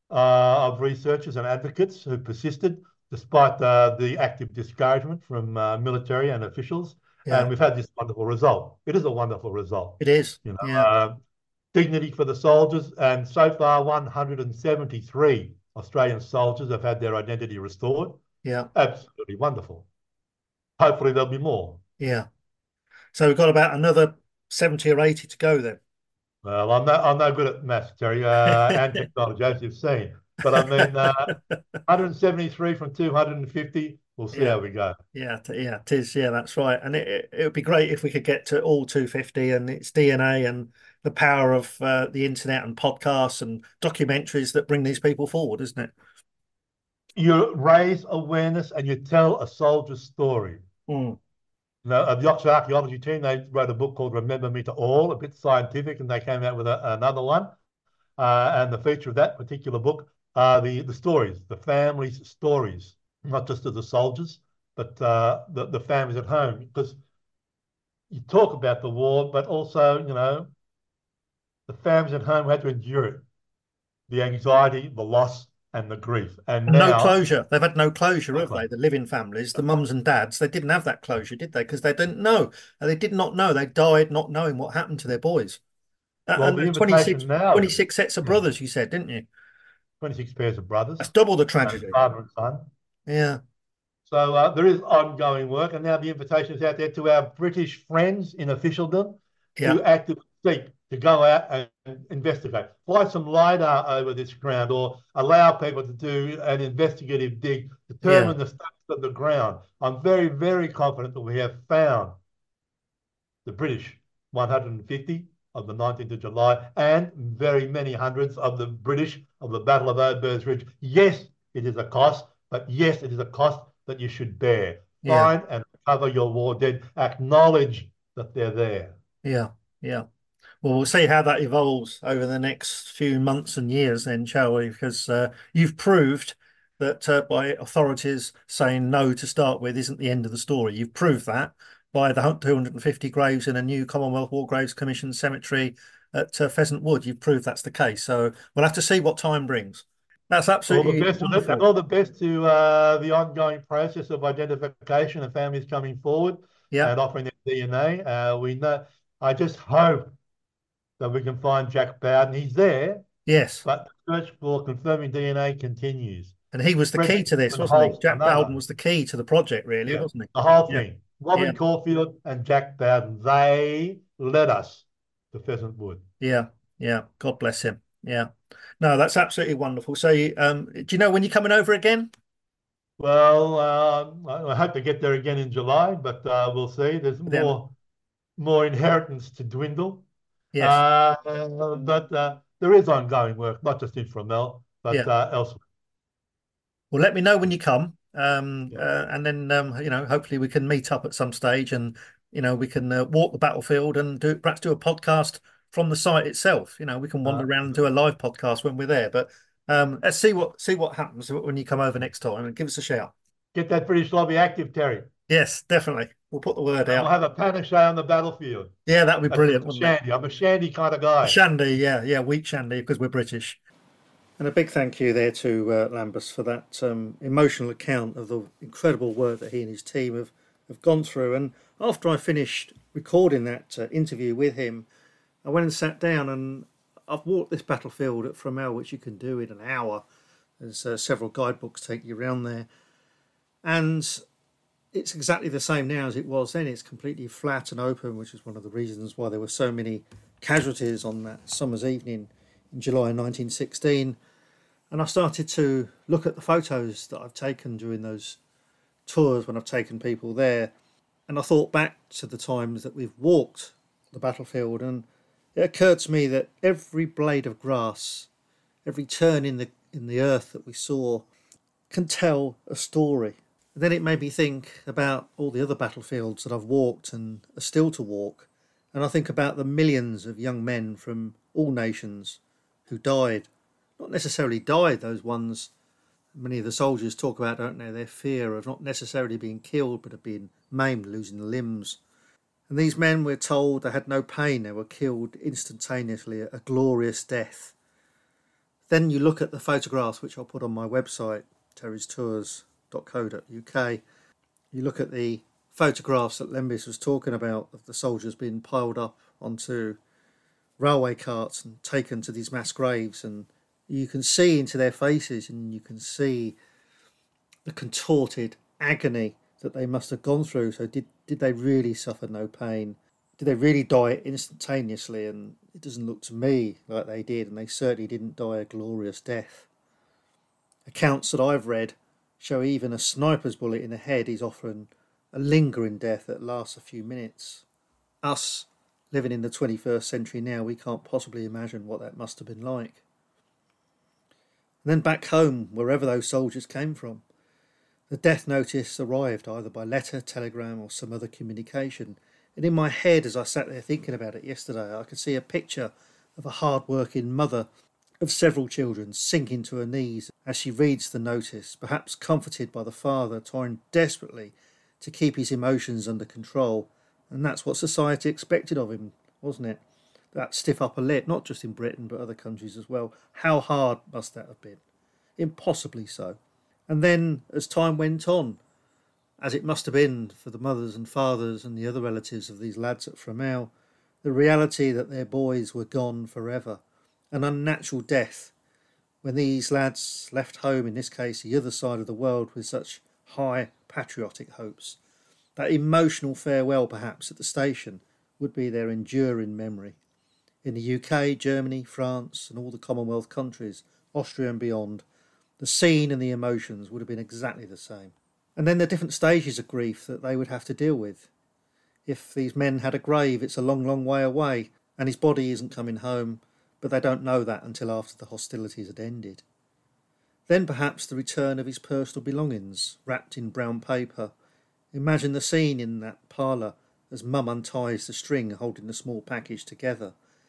of researchers and advocates who persisted despite the active discouragement from military and officials. And Yeah, we've had this wonderful result. It is a wonderful result. it is. You know, Yeah, dignity for the soldiers. And so far, 173 Australian soldiers have had their identity restored. yeah, Absolutely wonderful. Hopefully, there'll be more. yeah. So we've got about another 70 or 80 to go then. Well, I'm no good at maths, Terry, and technology, as you've seen. But I mean, 173 from 250. We'll see Yeah, how we go. yeah, it is. Yeah, that's right. And it would be great if we could get to all 250 and its DNA and the power of the internet and podcasts and documentaries that bring these people forward, isn't it? You raise awareness and you tell a soldier's story. Mm. The Oxford Archaeology team, they wrote a book called Remember Me to All, a bit scientific, and they came out with another one. And the feature of that particular book are the stories, the families' stories, not just of the soldiers, but the families at home. Because you talk about the war, but also, the families at home had to endure it, the anxiety, the loss, and the grief. And And no now, closure. They've had no closure, no have they? closure, The living families, the no mums closure. and dads, they didn't have that closure, did they? Because they didn't know. And they did not know. They died not knowing what happened to their boys. Well, And the there's invitation now is, 26 sets of yeah, brothers, you said, didn't you? 26 pairs of brothers, That's double the and tragedy. father and son. Yeah, So there is ongoing work, and now the invitation is out there to our British friends in officialdom yeah, to actively seek to go out and investigate, fly some lidar over this ground, or allow people to do an investigative dig, yeah, determine the status of the ground. I'm very, very confident that we have found the British 150 of the 19th of July and very many hundreds of the British of the Battle of Ober's Ridge. Yes, it is a cost, but yes, it is a cost that you should bear. yeah, Find and recover your war dead. Acknowledge that they're there. yeah, yeah. Well, we'll see how that evolves over the next few months and years, then, shall we? Because you've proved that by authorities saying no to start with isn't the end of the story. You've proved that by the 250 graves in a new Commonwealth War Graves Commission cemetery at Pheasant Wood. You've proved that's the case. So we'll have to see what time brings. That's All the absolutely best with it, and wonderful. all the best to the ongoing process of identification and families coming forward Yeah. and offering their DNA. We know. I just hope that we can find Jack Bowden. He's there, Yes. but the search for confirming DNA continues. And he was the key Frederick to this, wasn't he? Holst, Jack Bowden another. was the key to the project, really, Yeah, wasn't the whole he? Yeah. thing. Yeah. Robin Caulfield and Jack Bowden, they led us to Pheasant Wood. Yeah, yeah. God bless him. Yeah. No, that's absolutely wonderful. So, do you know when you're coming over again? Well, I hope to get there again in July, but we'll see. There's Then, more inheritance to dwindle. yes. But there is ongoing work, not just in Fromell, but Yeah. elsewhere. Well, let me know when you come. Yeah. And then, hopefully we can meet up at some stage and, we can walk the battlefield and perhaps do a podcast from the site itself. We can wander around and do a live podcast when we're there. But let's see what happens when you come over next time and give us a shout. Get that British lobby active, Terry. Yes, definitely. We'll put the word And we'll out. have a panic on the battlefield. Yeah, that'd be That's brilliant, just a wouldn't it? shandy. I'm a shandy kind of guy. Shandy, yeah, yeah, weak shandy because we're British. And a big thank you there to Lambus for that emotional account of the incredible work that he and his team have gone through. And after I finished recording that interview with him, I went and sat down and I've walked this battlefield at Fromell, which you can do in an hour. There's several guidebooks take you around there. And it's exactly the same now as it was then. It's completely flat and open, which is one of the reasons why there were so many casualties on that summer's evening in July 1916. And I started to look at the photos that I've taken during those tours when I've taken people there. And I thought back to the times that we've walked the battlefield, and it occurred to me that every blade of grass, every turn in the earth that we saw can tell a story. And then it made me think about all the other battlefields that I've walked and are still to walk. And I think about the millions of young men from all nations who died. Not necessarily died, those ones many of the soldiers talk about, don't they? Their fear of not necessarily being killed, but of being maimed, losing limbs. And these men, we're told, they had no pain. They were killed instantaneously, a glorious death. Then you look at the photographs, which I'll put on my website, terrystours.co.uk. You look at the photographs that Lembis was talking about of the soldiers being piled up onto railway carts and taken to these mass graves, and you can see into their faces and you can see the contorted agony that they must have gone through. So did they really suffer no pain? Did they really die instantaneously? And it doesn't look to me like they did, and they certainly didn't die a glorious death. Accounts that I've read show even a sniper's bullet in the head is often a lingering death that lasts a few minutes. Us, living in the 21st century now, we can't possibly imagine what that must have been like. And then back home, wherever those soldiers came from, the death notice arrived either by letter, telegram, or some other communication. And in my head, as I sat there thinking about it yesterday, I could see a picture of a hard-working mother of several children sinking to her knees as she reads the notice, perhaps comforted by the father trying desperately to keep his emotions under control. And that's what society expected of him, wasn't it? That stiff upper lip, not just in Britain but other countries as well. How hard must that have been? Impossibly so. And then, as time went on, as it must have been for the mothers and fathers and the other relatives of these lads at Fromell, the reality that their boys were gone forever, an unnatural death, when these lads left home, in this case the other side of the world, with such high patriotic hopes, that emotional farewell perhaps at the station would be their enduring memory. In the UK, Germany, France and all the Commonwealth countries, Austria and beyond, the scene and the emotions would have been exactly the same. And then the different stages of grief that they would have to deal with. If these men had a grave, it's a long, long way away, and his body isn't coming home, but they don't know that until after the hostilities had ended. Then perhaps the return of his personal belongings, wrapped in brown paper. Imagine the scene in that parlour as Mum unties the string holding the small package together,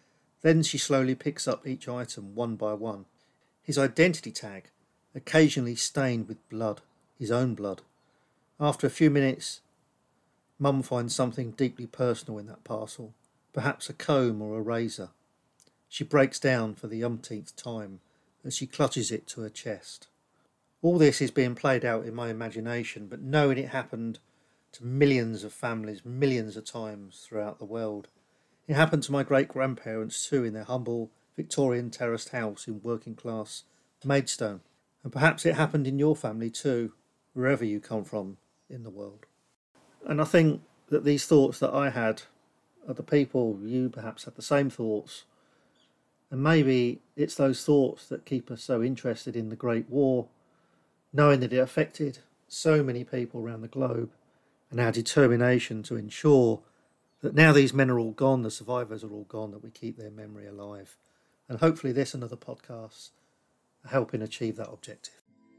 Then she slowly picks up each item one by one. His identity tag, occasionally stained with blood, his own blood. After a few minutes, Mum finds something deeply personal in that parcel, perhaps a comb or a razor. She breaks down for the umpteenth time as she clutches it to her chest. All this is being played out in my imagination, but knowing it happened to millions of families, millions of times throughout the world. It happened to my great-grandparents too, in their humble Victorian terraced house in working-class Maidstone. And perhaps it happened in your family too, wherever you come from in the world. And I think that these thoughts that I had, other people, you perhaps had the same thoughts. And maybe it's those thoughts that keep us so interested in the Great War, knowing that it affected so many people around the globe, and our determination to ensure that now these men are all gone, the survivors are all gone, that we keep their memory alive. And hopefully this and other podcasts are helping achieve that objective.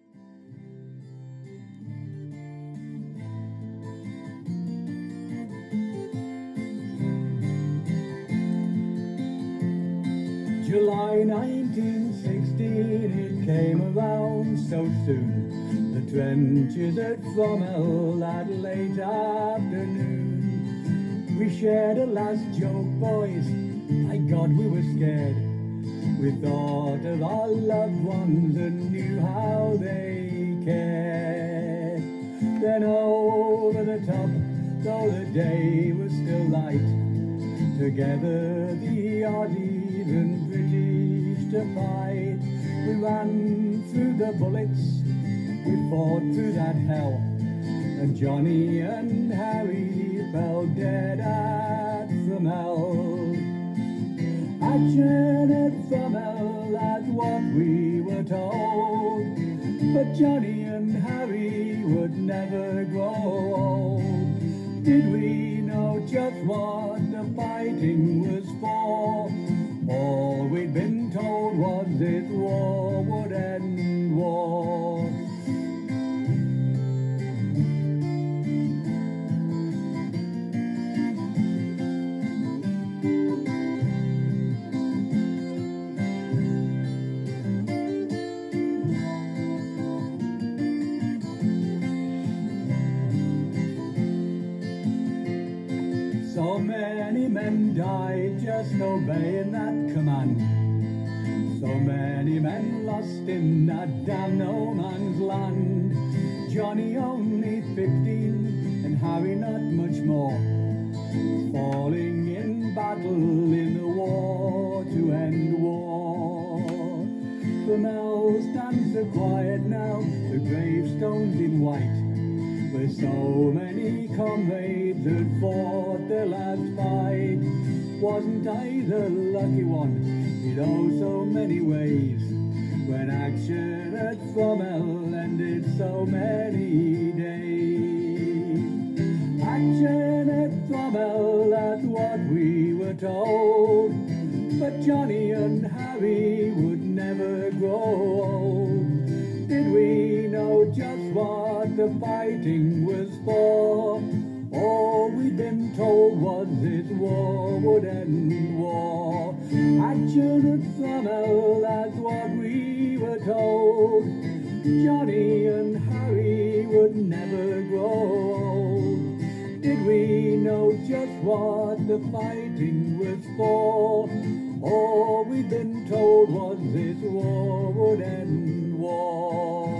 July 1916, it came around so soon. The trenches at Fromell that late afternoon. We shared a last joke, boys, my God, we were scared. We thought of our loved ones and knew how they cared. Then over the top, though the day was still light, together the Aussies and British to fight. We ran through the bullets, we fought through that hell, and Johnny and Harry fell dead at Fromell. Action at Fromell, that's what we were told, but Johnny and Harry would never grow old. Did we know just what the fighting was for? All we'd been told was this war would end war. So many men died just obeying that command. So many men lost in that damn no man's land. Johnny only 15 and Harry not much more, falling in battle in the war to end war. Fromell stands so quiet now, the gravestones in white, where so many comrades had fought their last fight. Wasn't I the lucky one in oh so many ways, when action at Fromell ended so many days? Action at Fromell, that's what we were told, but Johnny and Harry would never grow old. Did we know just what the fighting was for? All we'd been told was this war would end war. Action at Fromell, that's what we were told. Johnny and Harry would never grow old. Did we know just what the fighting was for? All we'd been told was this war would end war.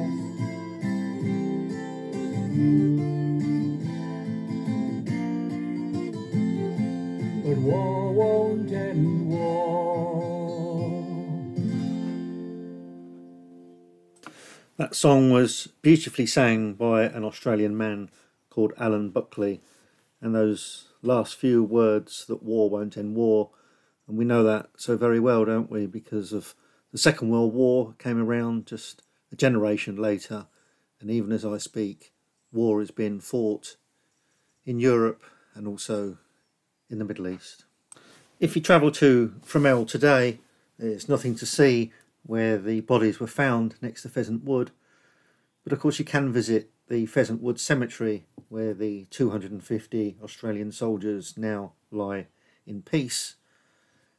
But war won't end war. That song was beautifully sang by an Australian man called Alan Buckley, and those last few words, that war won't end war, and we know that so very well, don't we, because of the Second World War came around just a generation later, and even as I speak, war is being fought in Europe and also in the Middle East. If you travel to Fromell today, there's nothing to see where the bodies were found next to Pheasant Wood, but of course you can visit the Pheasant Wood Cemetery, where the 250 Australian soldiers now lie in peace.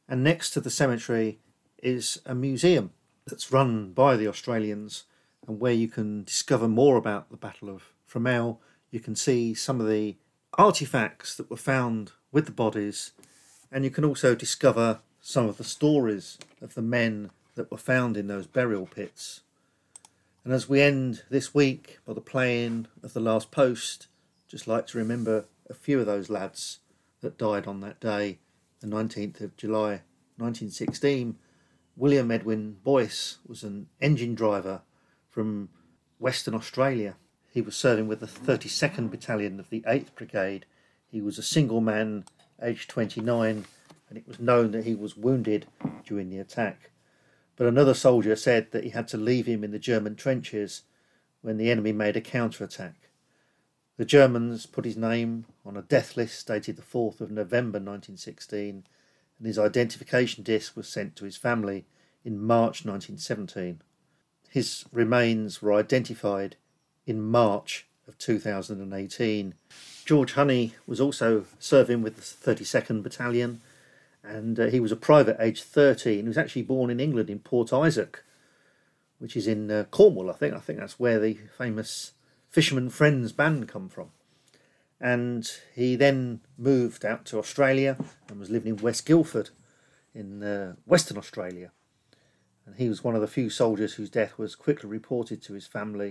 And next to the cemetery is a museum that's run by the Australians, and where you can discover more about the Battle of Fromelles. You can see some of the artifacts that were found with the bodies, and you can also discover some of the stories of the men that were found in those burial pits. And as we end this week by the playing of The Last Post, just like to remember a few of those lads that died on that day, the 19th of July 1916. William Edwin Boyce was an engine driver from Western Australia. He was serving with the 32nd Battalion of the 8th Brigade. He was a single man, aged 29, and it was known that he was wounded during the attack. But another soldier said that he had to leave him in the German trenches when the enemy made a counter-attack. The Germans put his name on a death list dated the 4th of November 1916, and his identification disc was sent to his family in March 1917. His remains were identified in March of 2018. George Honey was also serving with the 32nd Battalion, and he was a private aged 30, and he was actually born in England in Port Isaac, which is in Cornwall, I think. I think that's where the famous Fisherman Friends band come from. And he then moved out to Australia and was living in West Guildford in Western Australia. And he was one of the few soldiers whose death was quickly reported to his family.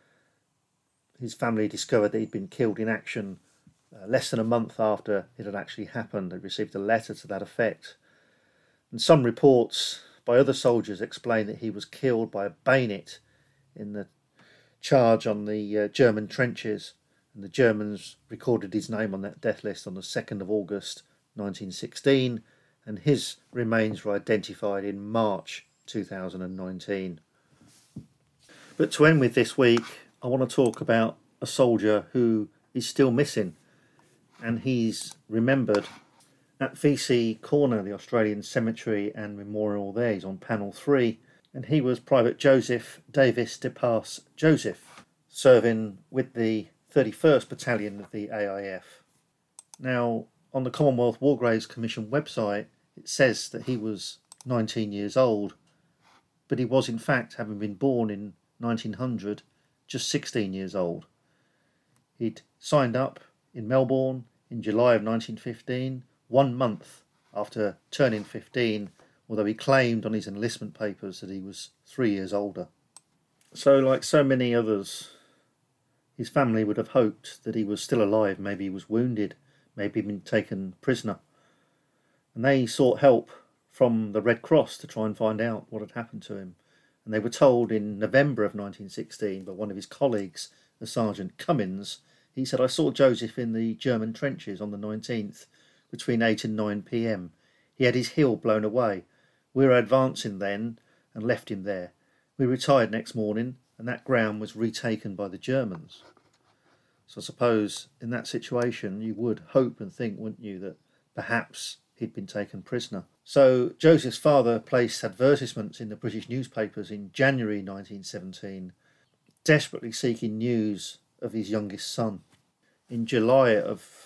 His family discovered that he'd been killed in action less than a month after it had actually happened. They received a letter to that effect. And some reports by other soldiers explain that he was killed by a bayonet in the charge on the German trenches. And the Germans recorded his name on that death list on the 2nd of August 1916, and his remains were identified in March 2019. But to end with this week, I want to talk about a soldier who is still missing, and he's remembered at VC Corner, the Australian Cemetery and Memorial there. He's on panel 3, and he was Private Joseph Davis de Pass Joseph, serving with the 31st Battalion of the AIF. Now, on the Commonwealth War Graves Commission website, it says that he was 19 years old, but he was in fact, having been born in 1900, just 16 years old. He'd signed up in Melbourne in July of 1915, 1 month after turning 15, although he claimed on his enlistment papers that he was 3 years older. So, like so many others, his family would have hoped that he was still alive. Maybe he was wounded, maybe he'd been taken prisoner. And they sought help from the Red Cross to try and find out what had happened to him. And they were told in November of 1916 by one of his colleagues, the Sergeant Cummins. He said, "I saw Joseph in the German trenches on the 19th between 8 and 9 p.m. He had his heel blown away. We were advancing then and left him there. We retired next morning, and that ground was retaken by the Germans." So I suppose in that situation you would hope and think, wouldn't you, that perhaps he'd been taken prisoner. So Joseph's father placed advertisements in the British newspapers in January 1917, desperately seeking news of his youngest son. In July of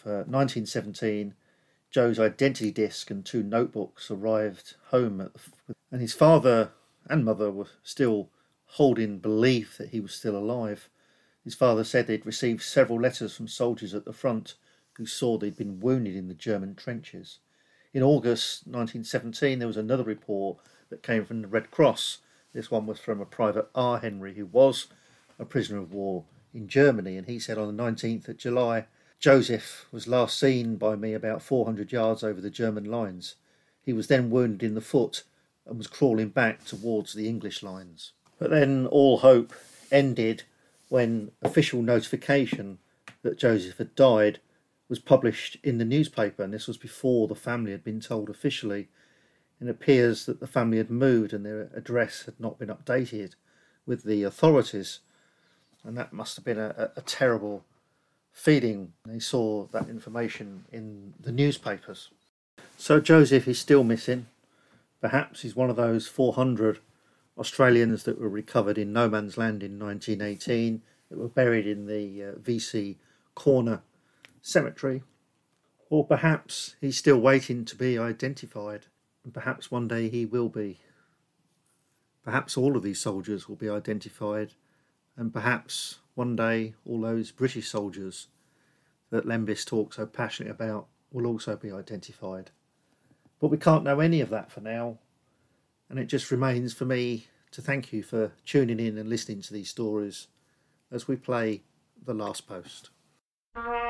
1917, Joe's identity disc and 2 notebooks arrived home, and his father and mother were still holding belief that he was still alive. His father said they'd received several letters from soldiers at the front who saw they'd been wounded in the German trenches. In August 1917, there was another report that came from the Red Cross. This one was from a Private R. Henry, who was a prisoner of war in Germany, and he said on the 19th of July, "Joseph was last seen by me about 400 yards over the German lines. He was then wounded in the foot and was crawling back towards the English lines." But then all hope ended when official notification that Joseph had died was published in the newspaper, and this was before the family had been told officially. It appears that the family had moved and their address had not been updated with the authorities, and that must have been a terrible feeling. They saw that information in the newspapers. So Joseph is still missing. Perhaps he's one of those 400 Australians that were recovered in no man's land in 1918 that were buried in the VC Corner cemetery. Or perhaps he's still waiting to be identified. And perhaps one day he will be. Perhaps all of these soldiers will be identified, and perhaps one day all those British soldiers that Lembis talks so passionately about will also be identified. But we can't know any of that for now, and it just remains for me to thank you for tuning in and listening to these stories as we play The Last Post.